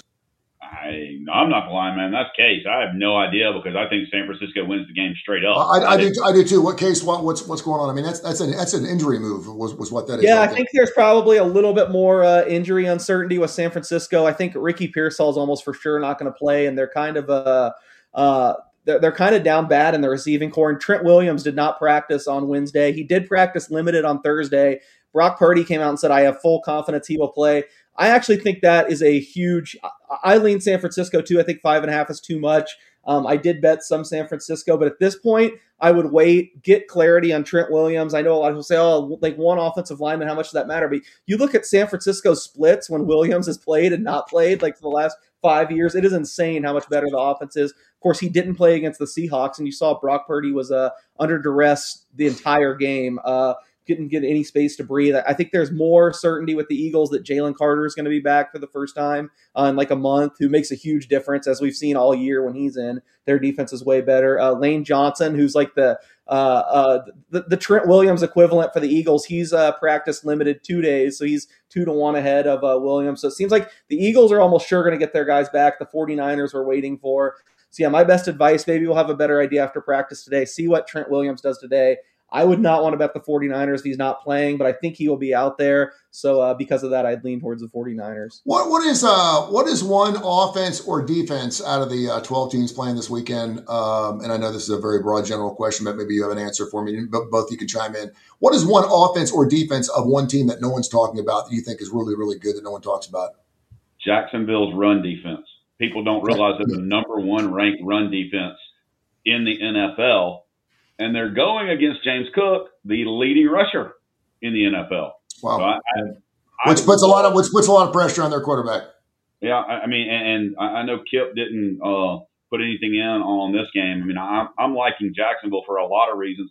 I, I'm not the line man. That's Case. I have no idea because I think San Francisco wins the game straight up. I, I, I do. I do too. What Case? What, what's what's going on? I mean, that's that's an that's an injury move. Was was what that is? Yeah, right I there. think there's probably a little bit more uh, injury uncertainty with San Francisco. I think Ricky Pearsall is almost for sure not going to play, and they're kind of uh, uh, they're, they're kind of down bad in the receiving core. And Trent Williams did not practice on Wednesday. He did practice limited on Thursday. Brock Purdy came out and said, "I have full confidence he will play." I actually think that is a huge – I lean San Francisco too. I think five and a half is too much. Um, I did bet some San Francisco, but at this point, I would wait, get clarity on Trent Williams. I know a lot of people say, oh, like one offensive lineman, how much does that matter? But you look at San Francisco's splits when Williams has played and not played, like for the last five years, it is insane how much better the offense is. Of course, he didn't play against the Seahawks, and you saw Brock Purdy was uh, under duress the entire game. Uh Didn't get any space to breathe. I think there's more certainty with the Eagles that Jalen Carter is going to be back for the first time uh, in like a month, who makes a huge difference, as we've seen all year when he's in. Their defense is way better. Uh, Lane Johnson, who's like the, uh, uh, the the Trent Williams equivalent for the Eagles, he's uh, practiced limited two days, so he's two to one ahead of uh, Williams. So it seems like the Eagles are almost sure going to get their guys back. The 49ers we're waiting for. So yeah, my best advice, maybe we'll have a better idea after practice today. See what Trent Williams does today. I would not want to bet the 49ers if he's not playing, but I think he will be out there. So uh, because of that, I'd lean towards the 49ers. What what is uh what is one offense or defense out of the uh, twelve teams playing this weekend? Um, and I know this is a very broad general question, but maybe you have an answer for me. But both you can chime in. What is one offense or defense of one team that no one's talking about that you think is really, really good that no one talks about? Jacksonville's run defense. People don't realize that the number one ranked run defense in the N F L. And they're going against James Cook, the leading rusher in the N F L. Wow, so I, I, which I, puts a lot of which puts a lot of pressure on their quarterback. Yeah, I, I mean, and, and I know Kip didn't uh, put anything in on this game. I mean, I'm, I'm liking Jacksonville for a lot of reasons.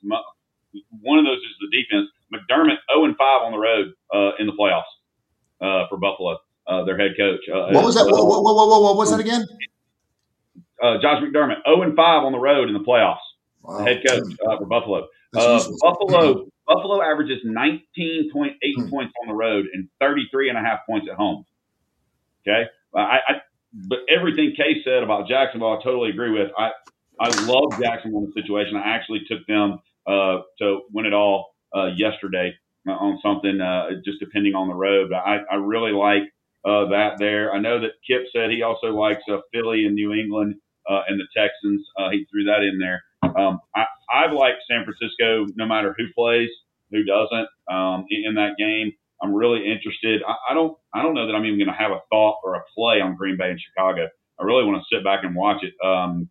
One of those is the defense. McDermott oh and five on the road uh, in the playoffs uh, for Buffalo, uh, their head coach. Uh, what was that? What, what, what, what, what was that again? Uh, Josh McDermott oh and five on the road in the playoffs. Wow. Head coach uh, for Buffalo. Uh, Buffalo Buffalo averages nineteen point eight hmm. points on the road and thirty-three and a half points at home. Okay, I, I but everything Case said about Jacksonville, I totally agree with. I I love Jacksonville in the situation. I actually took them uh, to win it all uh, yesterday on something, uh, just depending on the road. But I, I really like uh, that there. I know that Kip said he also likes uh, Philly and New England uh, and the Texans. Uh, he threw that in there. Um, I, I like San Francisco no matter who plays, who doesn't um, in, in that game. I'm really interested. I, I don't I don't know that I'm even going to have a thought or a play on Green Bay and Chicago. I really want to sit back and watch it. Um,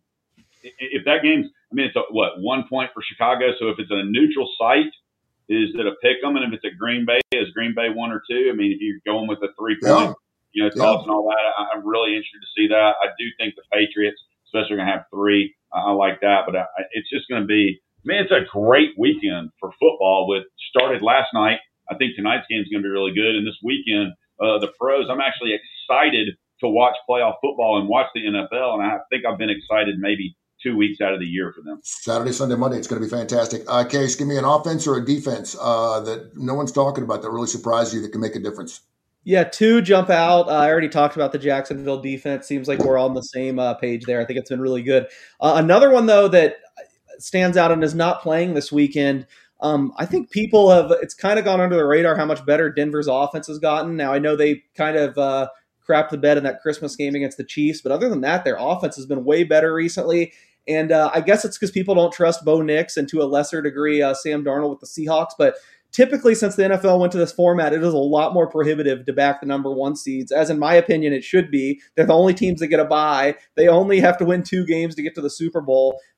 if that game's, I mean, it's a, what, one point for Chicago. So if it's a neutral site, is it a pick 'em? And if it's a Green Bay, is Green Bay one or two? I mean, if you're going with a three point, yeah. you know, toss yeah. and all that, I, I'm really interested to see that. I do think the Patriots, especially, are going to have three. I like that, but I, it's just going to be, man, it's a great weekend for football. With started last night. I think tonight's game is going to be really good. And this weekend, uh, the pros, I'm actually excited to watch playoff football and watch the N F L. And I think I've been excited maybe two weeks out of the year for them. Saturday, Sunday, Monday, it's going to be fantastic. Uh, Case, give me an offense or a defense uh, that no one's talking about that really surprised you that can make a difference. Yeah, two jump out. Uh, I already talked about the Jacksonville defense. Seems like we're all on the same uh, page there. I think it's been really good. Uh, another one, though, that stands out and is not playing this weekend, um, I think people have – it's kind of gone under the radar how much better Denver's offense has gotten. Now, I know they kind of uh, crapped the bed in that Christmas game against the Chiefs, but other than that, their offense has been way better recently. And uh, I guess it's because people don't trust Bo Nix and to a lesser degree uh, Sam Darnold with the Seahawks, but – typically, since the N F L went to this format, it is a lot more prohibitive to back the number one seeds, as in my opinion, it should be. They're the only teams that get a bye. They only have to win two games to get to the Super Bowl.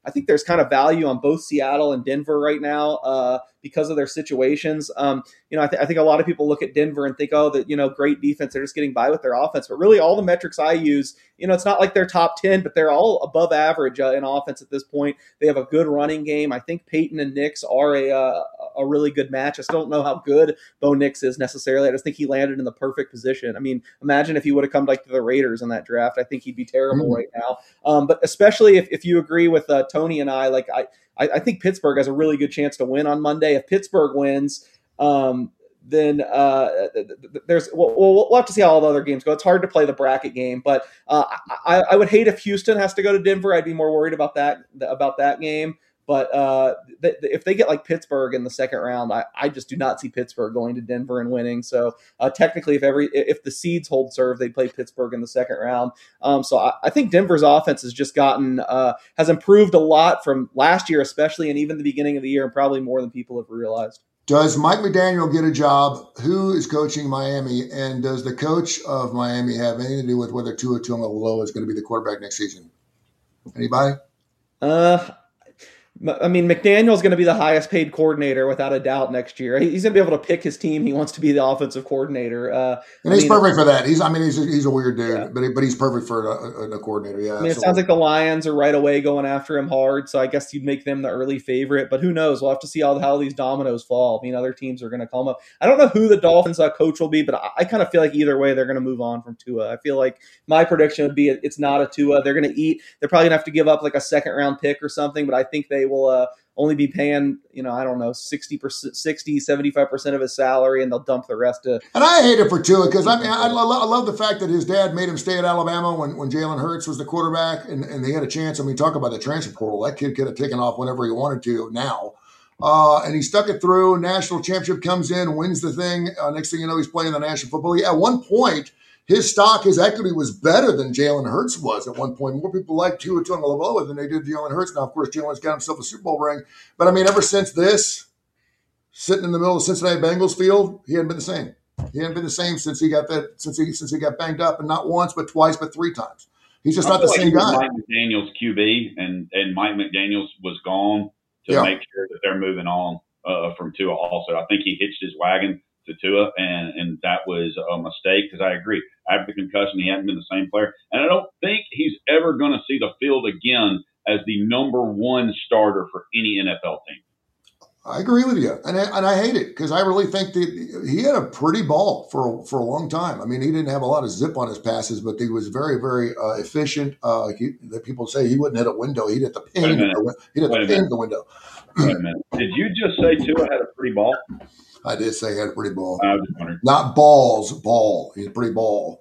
I think there's kind of value on both Seattle and Denver right now uh, because of their situations. Um, you know, I, th- I think a lot of people look at Denver and think, oh, that, you know, great defense. They're just getting by with their offense. But really, all the metrics I use, you know, it's not like they're top ten, but they're all above average uh, in offense at this point. They have a good running game. I think Peyton and Nix are a uh, a really good match. I still don't know how good Bo Nix is necessarily. I just think he landed in the perfect position. I mean, imagine if he would have come like to the Raiders in that draft. I think he'd be terrible mm. right now. Um, but especially if, if you agree with uh, Tony and I, like I, I think Pittsburgh has a really good chance to win on Monday. If Pittsburgh wins, um, then uh, there's we'll, we'll have to see how all the other games go. It's hard to play the bracket game, but uh, I, I would hate if Houston has to go to Denver. I'd be more worried about that about that game. But uh, th- if they get like Pittsburgh in the second round, I, I just do not see Pittsburgh going to Denver and winning. So uh, technically, if every if the seeds hold serve, they play Pittsburgh in the second round. Um, so I, I think Denver's offense has just gotten uh, has improved a lot from last year, especially, and even the beginning of the year, and probably more than people have realized. Does Mike McDaniel get a job? Who is coaching Miami? And does the coach of Miami have anything to do with whether Tua Tagovailoa is going to be the quarterback next season? Anybody? Uh. I mean, McDaniel's going to be the highest paid coordinator without a doubt next year. He's going to be able to pick his team. He wants to be the offensive coordinator. Uh, and he's I mean, perfect for that. He's, I mean, he's a, he's a weird dude, yeah. but he, but he's perfect for a, a, a coordinator. Yeah. I mean, absolutely. It sounds like the Lions are right away going after him hard. So I guess you'd make them the early favorite, but who knows? We'll have to see how, how these dominoes fall. I mean, other teams are going to call him up. I don't know who the Dolphins uh, coach will be, but I, I kind of feel like either way, they're going to move on from Tua. I feel like my prediction would be it's not a Tua. They're going to eat. They're probably going to have to give up like a second round pick or something, but I think they will, uh, only be paying, you know, I don't know, sixty percent, sixty, seventy-five percent of his salary, and they'll dump the rest to. And I hate it for Tua because, I mean, I, I, love, I love the fact that his dad made him stay at Alabama when, when Jalen Hurts was the quarterback, and, and they had a chance. I mean, talk about the transfer portal. That kid could have taken off whenever he wanted to now. Uh, and he stuck it through. National championship comes in, wins the thing. Uh, next thing you know, he's playing the National Football League. At one point, his stock, his equity was better than Jalen Hurts was at one point. More people like Tua Tagovailoa than they did Jalen Hurts. Now, of course, Jalen's got himself a Super Bowl ring. But, I mean, ever since this, sitting in the middle of the Cincinnati Bengals field, he hadn't been the same. He hadn't been the same since he got that since he since he got banged up, and not once, but twice, but three times. He's just I not the like same guy. Mike McDaniel's Q B, and, and Mike McDaniel's was gone to yeah. make sure that they're moving on uh, from Tua also. I think he hitched his wagon to Tua, and, and that was a mistake because I agree. After the concussion, he hasn't been the same player. And I don't think he's ever going to see the field again as the number one starter for any N F L team. I agree with you. And I, and I hate it because I really think that he had a pretty ball for, for a long time. I mean, he didn't have a lot of zip on his passes, but he was very, very uh, efficient. Uh, he, that people say he wouldn't hit a window. He'd hit the pin. He'd hit the pin of the window. Wait a minute. Did you just say Tua had a pretty ball? I did say he had a pretty ball. I was just wondering. Not balls, ball. He's a pretty ball.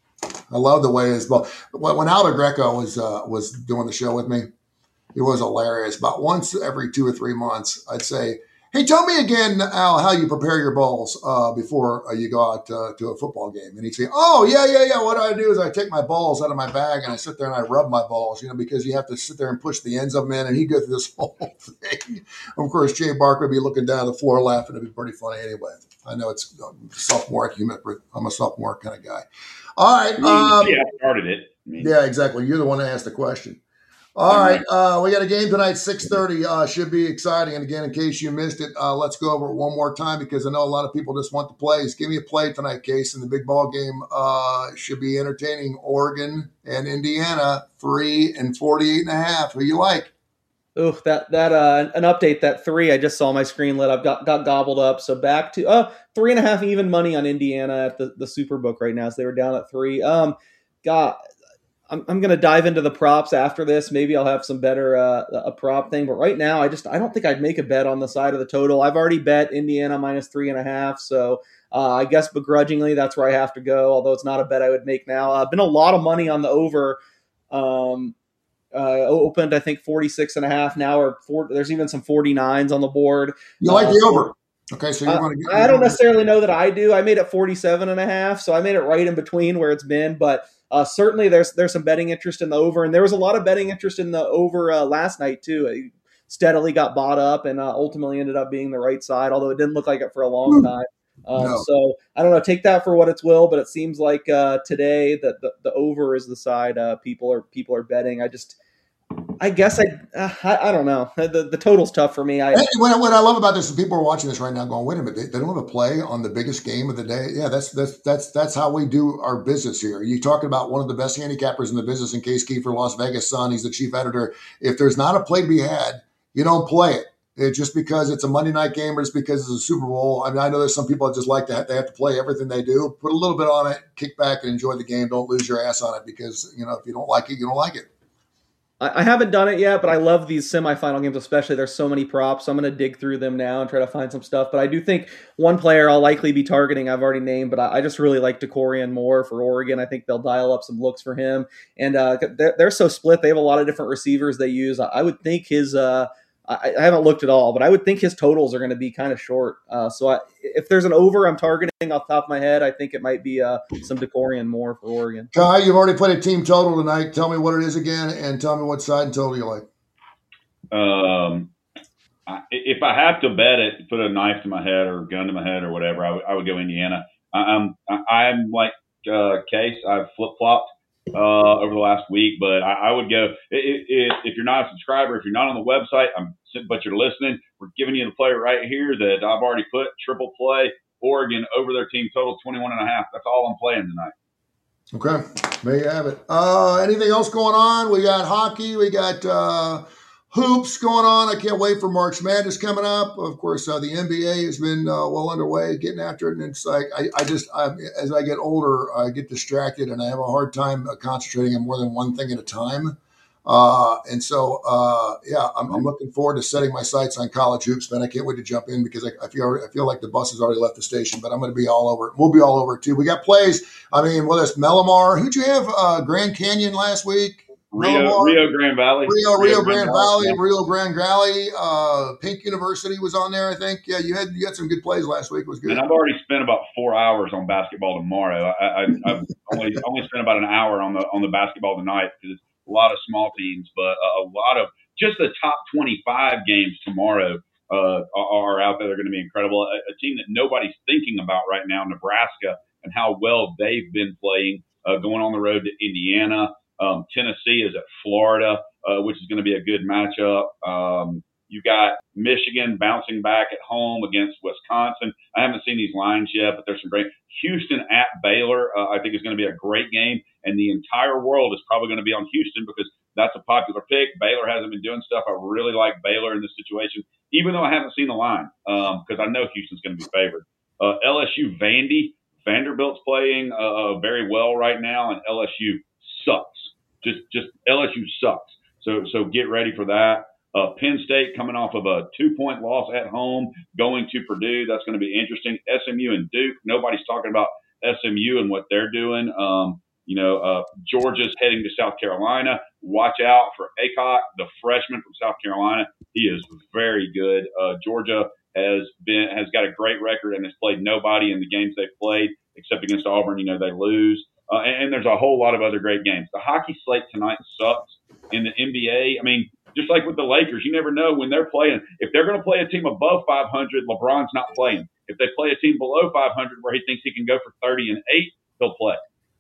I love the way his ball. When Aldo Greco was uh, was doing the show with me, it was hilarious. About once every two or three months, I'd say, hey, tell me again, Al, how you prepare your balls uh, before uh, you go out uh, to a football game. And he'd say, oh, yeah, yeah, yeah. What I do is I take my balls out of my bag and I sit there and I rub my balls, you know, because you have to sit there and push the ends of them in. And he'd go through this whole thing. Of course, Jay Barker would be looking down the floor laughing. It'd be pretty funny anyway. I know it's sophomore humor. I'm a sophomore kind of guy. All right. Um, yeah, I started it. I mean, yeah, exactly. You're the one that asked the question. All right, uh, we got a game tonight, six thirty. Uh, should be exciting. And again, in case you missed it, uh, let's go over it one more time because I know a lot of people just want the plays. Give me a play tonight, Case, in the big ball game. Uh, should be entertaining. Oregon and Indiana, three and forty-eight and a half. Who you like? Ooh, that that uh, an update. That three, I just saw my screen lit. I've got got gobbled up. So back to uh three and a half even money on Indiana at the the Superbook right now. So they were down at three. Um, got. I'm, I'm going to dive into the props after this. Maybe I'll have some better uh, a prop thing. But right now, I just I don't think I'd make a bet on the side of the total. I've already bet Indiana minus three and a half. So uh, I guess begrudgingly, that's where I have to go, although it's not a bet I would make now. Uh, been a lot of money on the over. Um, uh, opened, I think, forty-six and a half now, or four, there's even some forty-nines on the board. You like uh, the over? Okay, so you want to get. I don't necessarily know that I do. I made it forty-seven and a half, so I made it right in between where it's been, but. Uh, certainly, there's there's some betting interest in the over, and there was a lot of betting interest in the over uh, last night too. It steadily got bought up, and uh, ultimately ended up being the right side, although it didn't look like it for a long time. Um, no. So I don't know. Take that for what it's will, but it seems like uh, today that the, the over is the side uh, people are people are betting. I just I guess I, uh, I I don't know. The the total's tough for me. I what, what I love about this is people are watching this right now going, wait a minute, they, they don't have a play on the biggest game of the day. Yeah, that's that's that's that's how we do our business here. You're talking about one of the best handicappers in the business in Case Kiefer, Las Vegas Sun. He's the chief editor. If there's not a play to be had, you don't play it. It just because it's a Monday night game or just because it's a Super Bowl. I mean, I know there's some people that just like to have, they have to play everything they do. Put a little bit on it, kick back, and enjoy the game. Don't lose your ass on it because, you know, if you don't like it, you don't like it. I haven't done it yet, but I love these semifinal games, especially. There's so many props. So I'm going to dig through them now and try to find some stuff. But I do think one player I'll likely be targeting, I've already named, but I, I just really like DeCorian Moore for Oregon. I think they'll dial up some looks for him. And uh, they're, they're so split. They have a lot of different receivers they use. I, I would think his uh, – I, I haven't looked at all, but I would think his totals are going to be kind of short. Uh, so I, if there's an over I'm targeting off the top of my head, I think it might be uh, some DeCorian Moore for Oregon. Kai, you've already played a team total tonight. Tell me what it is again, and tell me what side and total you like. Um, I, if I have to bet it, put a knife to my head or a gun to my head or whatever, I, w- I would go Indiana. I, I'm I'm like uh, Case. I've flip flopped uh, over the last week, but I, I would go if, if, if you're not a subscriber, if you're not on the website, I'm but you're listening. We're giving you the play right here that I've already put triple play Oregon over their team total twenty-one and a half. That's all I'm playing tonight. Okay, there you have it. Uh, anything else going on? We got hockey. We got uh, hoops going on. I can't wait for March Madness coming up. Of course, uh, the N B A has been uh, well underway, getting after it. And it's like I, I just, I, as I get older, I get distracted and I have a hard time uh, concentrating on more than one thing at a time. Uh, and so, uh, yeah, I'm, I'm looking forward to setting my sights on college hoops, man. I can't wait to jump in because I, I feel I feel like the bus has already left the station, but I'm going to be all over it. We'll be all over it too. We got plays. I mean, whether it's Melamar, who'd you have? Uh, Grand Canyon last week. Rio, Melamar, Rio Grande Valley. Rio, Rio, Rio Grande, Grande Valley, Valley. Rio Grande Valley. Uh, Pink University was on there, I think. Yeah, you had you had some good plays last week. It was good. And I've already spent about four hours on basketball tomorrow. I, I, I've only only spent about an hour on the on the basketball tonight because it's a lot of small teams, but a lot of just the top twenty-five games tomorrow uh, are out there. They're going to be incredible. A, a team that nobody's thinking about right now, Nebraska, and how well they've been playing, uh, going on the road to Indiana. Um, Tennessee is at Florida, uh, which is going to be a good matchup. Um, you got Michigan bouncing back at home against Wisconsin. I haven't seen these lines yet, but there's some great. Houston at Baylor, uh, I think is going to be a great game, and the entire world is probably going to be on Houston because that's a popular pick. Baylor hasn't been doing stuff. I really like Baylor in this situation, even though I haven't seen the line because um, I know Houston's going to be favored. Uh, L S U Vandy, Vanderbilt's playing uh, very well right now, and L S U sucks. Just, just L S U sucks. So, so get ready for that. Uh, Penn State coming off of a two-point loss at home, going to Purdue. That's going to be interesting. S M U and Duke. Nobody's talking about S M U and what they're doing. Um, you know, uh, Georgia's heading to South Carolina. Watch out for Aycock, the freshman from South Carolina. He is very good. Uh, Georgia has been has got a great record and has played nobody in the games they've played, except against Auburn. You know, they lose. Uh, and, and there's a whole lot of other great games. The hockey slate tonight sucks. In the N B A, I mean, just like with the Lakers, you never know when they're playing. If they're going to play a team above five hundred, LeBron's not playing. If they play a team below five hundred where he thinks he can go for thirty and eight, he'll play.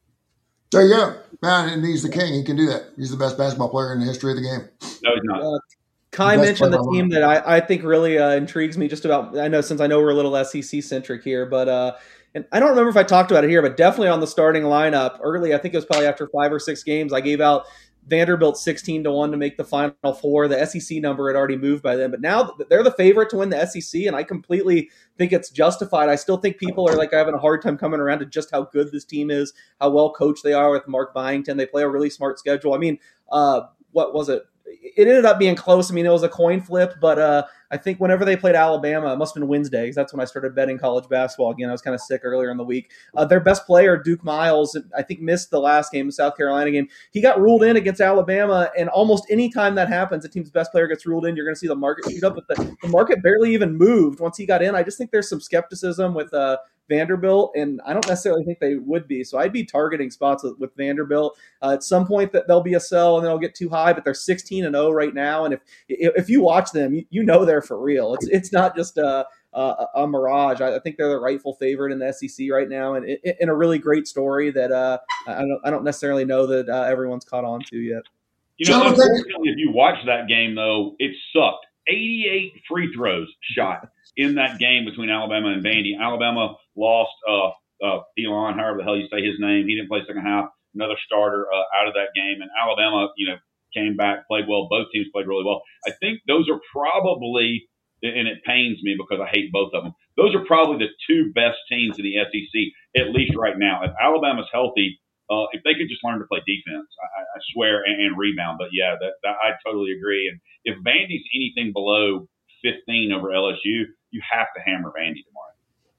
There you go. Man, and he's the king. He can do that. He's the best basketball player in the history of the game. No, he's not. Uh, Kai mentioned the team that I, I think really uh, intrigues me just about, I know since I know we're a little S E C-centric here, but uh, and I don't remember if I talked about it here, but definitely on the starting lineup early, I think it was probably after five or six games, I gave out Vanderbilt sixteen to one to make the Final Four. The S E C number had already moved by then, but now they're the favorite to win the S E C, and I completely think it's justified. I still think people are like having a hard time coming around to just how good this team is, how well coached they are with Mark Byington. They play a really smart schedule. I mean, uh, what was it? It ended up being close. I mean, it was a coin flip, but uh, I think whenever they played Alabama, it must have been Wednesday because that's when I started betting college basketball again. I was kind of sick earlier in the week. Uh, their best player, Duke Miles, I think missed the last game, the South Carolina game. He got ruled in against Alabama, and almost any time that happens, a team's best player gets ruled in, you're going to see the market shoot up. But the, the market barely even moved once he got in. I just think there's some skepticism with uh, Vanderbilt, and I don't necessarily think they would be. So I'd be targeting spots with, with Vanderbilt. Uh, at some point that they'll be a sell and they'll get too high, but they're sixteen and oh right now. And if if you watch them, you, you know they're for real. It's it's not just a, a, a mirage. I, I think they're the rightful favorite in the S E C right now, and in a really great story that uh, I don't I don't necessarily know that uh, everyone's caught on to yet. You know, unfortunately, if you watch that game, though, it sucked. eighty-eight free throws shot in that game between Alabama and Vandy. Alabama lost uh, uh, Elon, however the hell you say his name. He didn't play second half. Another starter uh, out of that game. And Alabama, you know, came back, played well. Both teams played really well. I think those are probably, and it pains me because I hate both of them, those are probably the two best teams in the S E C, at least right now. If Alabama's healthy, Uh, if they could just learn to play defense, I, I swear, and, and rebound. But, yeah, that, that I totally agree. And if Vandy's anything below fifteen over L S U, you have to hammer Vandy tomorrow.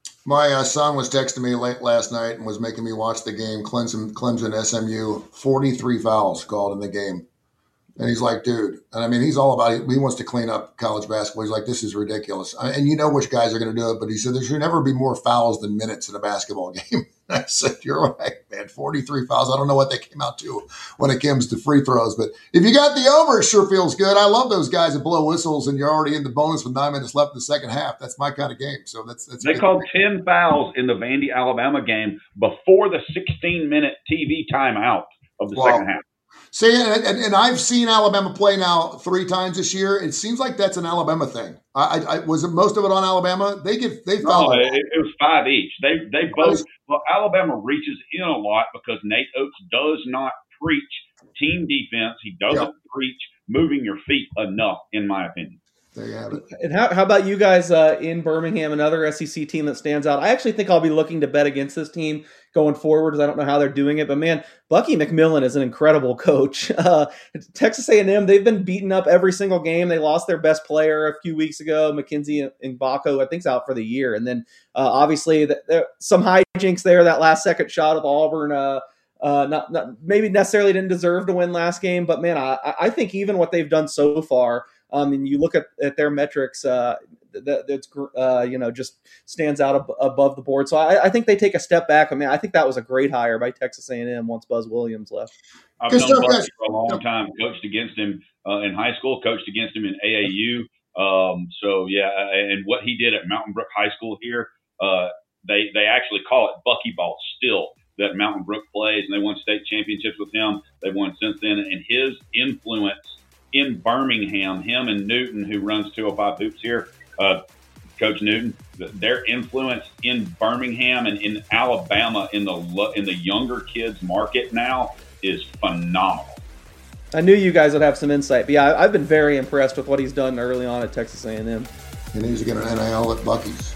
My uh, son was texting me late last night and was making me watch the game, Clemson, Clemson S M U, forty-three fouls called in the game. And he's like, dude, and I mean, he's all about it. He wants to clean up college basketball. He's like, this is ridiculous. And you know which guys are going to do it, but he said there should never be more fouls than minutes in a basketball game. I said, you're right, man, forty-three fouls. I don't know what they came out to when it comes to free throws, but if you got the over, it sure feels good. I love those guys that blow whistles and you're already in the bonus with nine minutes left in the second half. That's my kind of game. So that's, that's They called ten fouls in the Vandy, Alabama game before the sixteen-minute T V timeout of the well, second half. See, and, and, and I've seen Alabama play now three times this year. It seems like that's an Alabama thing. I, I was it most of it on Alabama. They get they foul. No, it, it was five each. They they both. Well, Alabama reaches in a lot because Nate Oates does not preach team defense. He doesn't yep. preach moving your feet enough, in my opinion. There you have it. And how, how about you guys uh, in Birmingham, another S E C team that stands out? I actually think I'll be looking to bet against this team going forward because I don't know how they're doing it. But, man, Bucky McMillan is an incredible coach. Uh, Texas A and M, they've been beaten up every single game. They lost their best player a few weeks ago, Mackenzie Mgbako, I think, is out for the year. And then, uh, obviously, the, there, some hijinks there. That last second shot of Auburn, uh, uh, not, not maybe necessarily didn't deserve to win last game. But, man, I, I think even what they've done so far, Um, and you look at, at their metrics, uh, that, that's uh, you know just stands out ab- above the board. So I, I think they take a step back. I mean, I think that was a great hire by Texas A and M once Buzz Williams left. I've known Bucky for a long time. Coached against him uh, in high school. Coached against him in A A U. Um, so yeah, and what he did at Mountain Brook High School here, uh, they they actually call it Bucky Ball still. That Mountain Brook plays, and they won state championships with him. They've won since then, and his influence in Birmingham, him and Newton, who runs two oh five Hoops here, uh, Coach Newton, their influence in Birmingham and in Alabama in the in the younger kids market now is phenomenal. I knew you guys would have some insight, but yeah, I've been very impressed with what he's done early on at Texas A and M. He needs to get an N I L at Bucky's.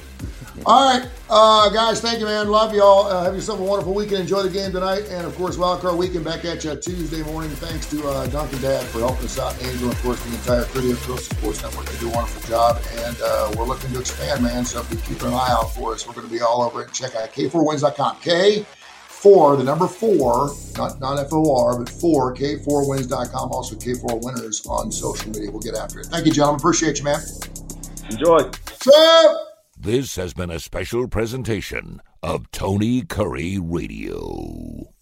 All right, uh, guys, thank you, man. Love you all. Uh, have yourself a wonderful weekend. Enjoy the game tonight. And, of course, Wildcard Weekend back at you Tuesday morning. Thanks to uh, Duncan Dad for helping us out. Angel, of course, the entire crew of Coastal Sports Network. They do a wonderful job. And uh, we're looking to expand, man. So if you keep an eye out for us, we're going to be all over it. Check out K four wins dot com. K four, the number four, not, not F O R, but four, K four wins dot com. Also K four Winners on social media. We'll get after it. Thank you, gentlemen. Appreciate you, man. Enjoy. So, this has been a special presentation of Tony Curry Radio.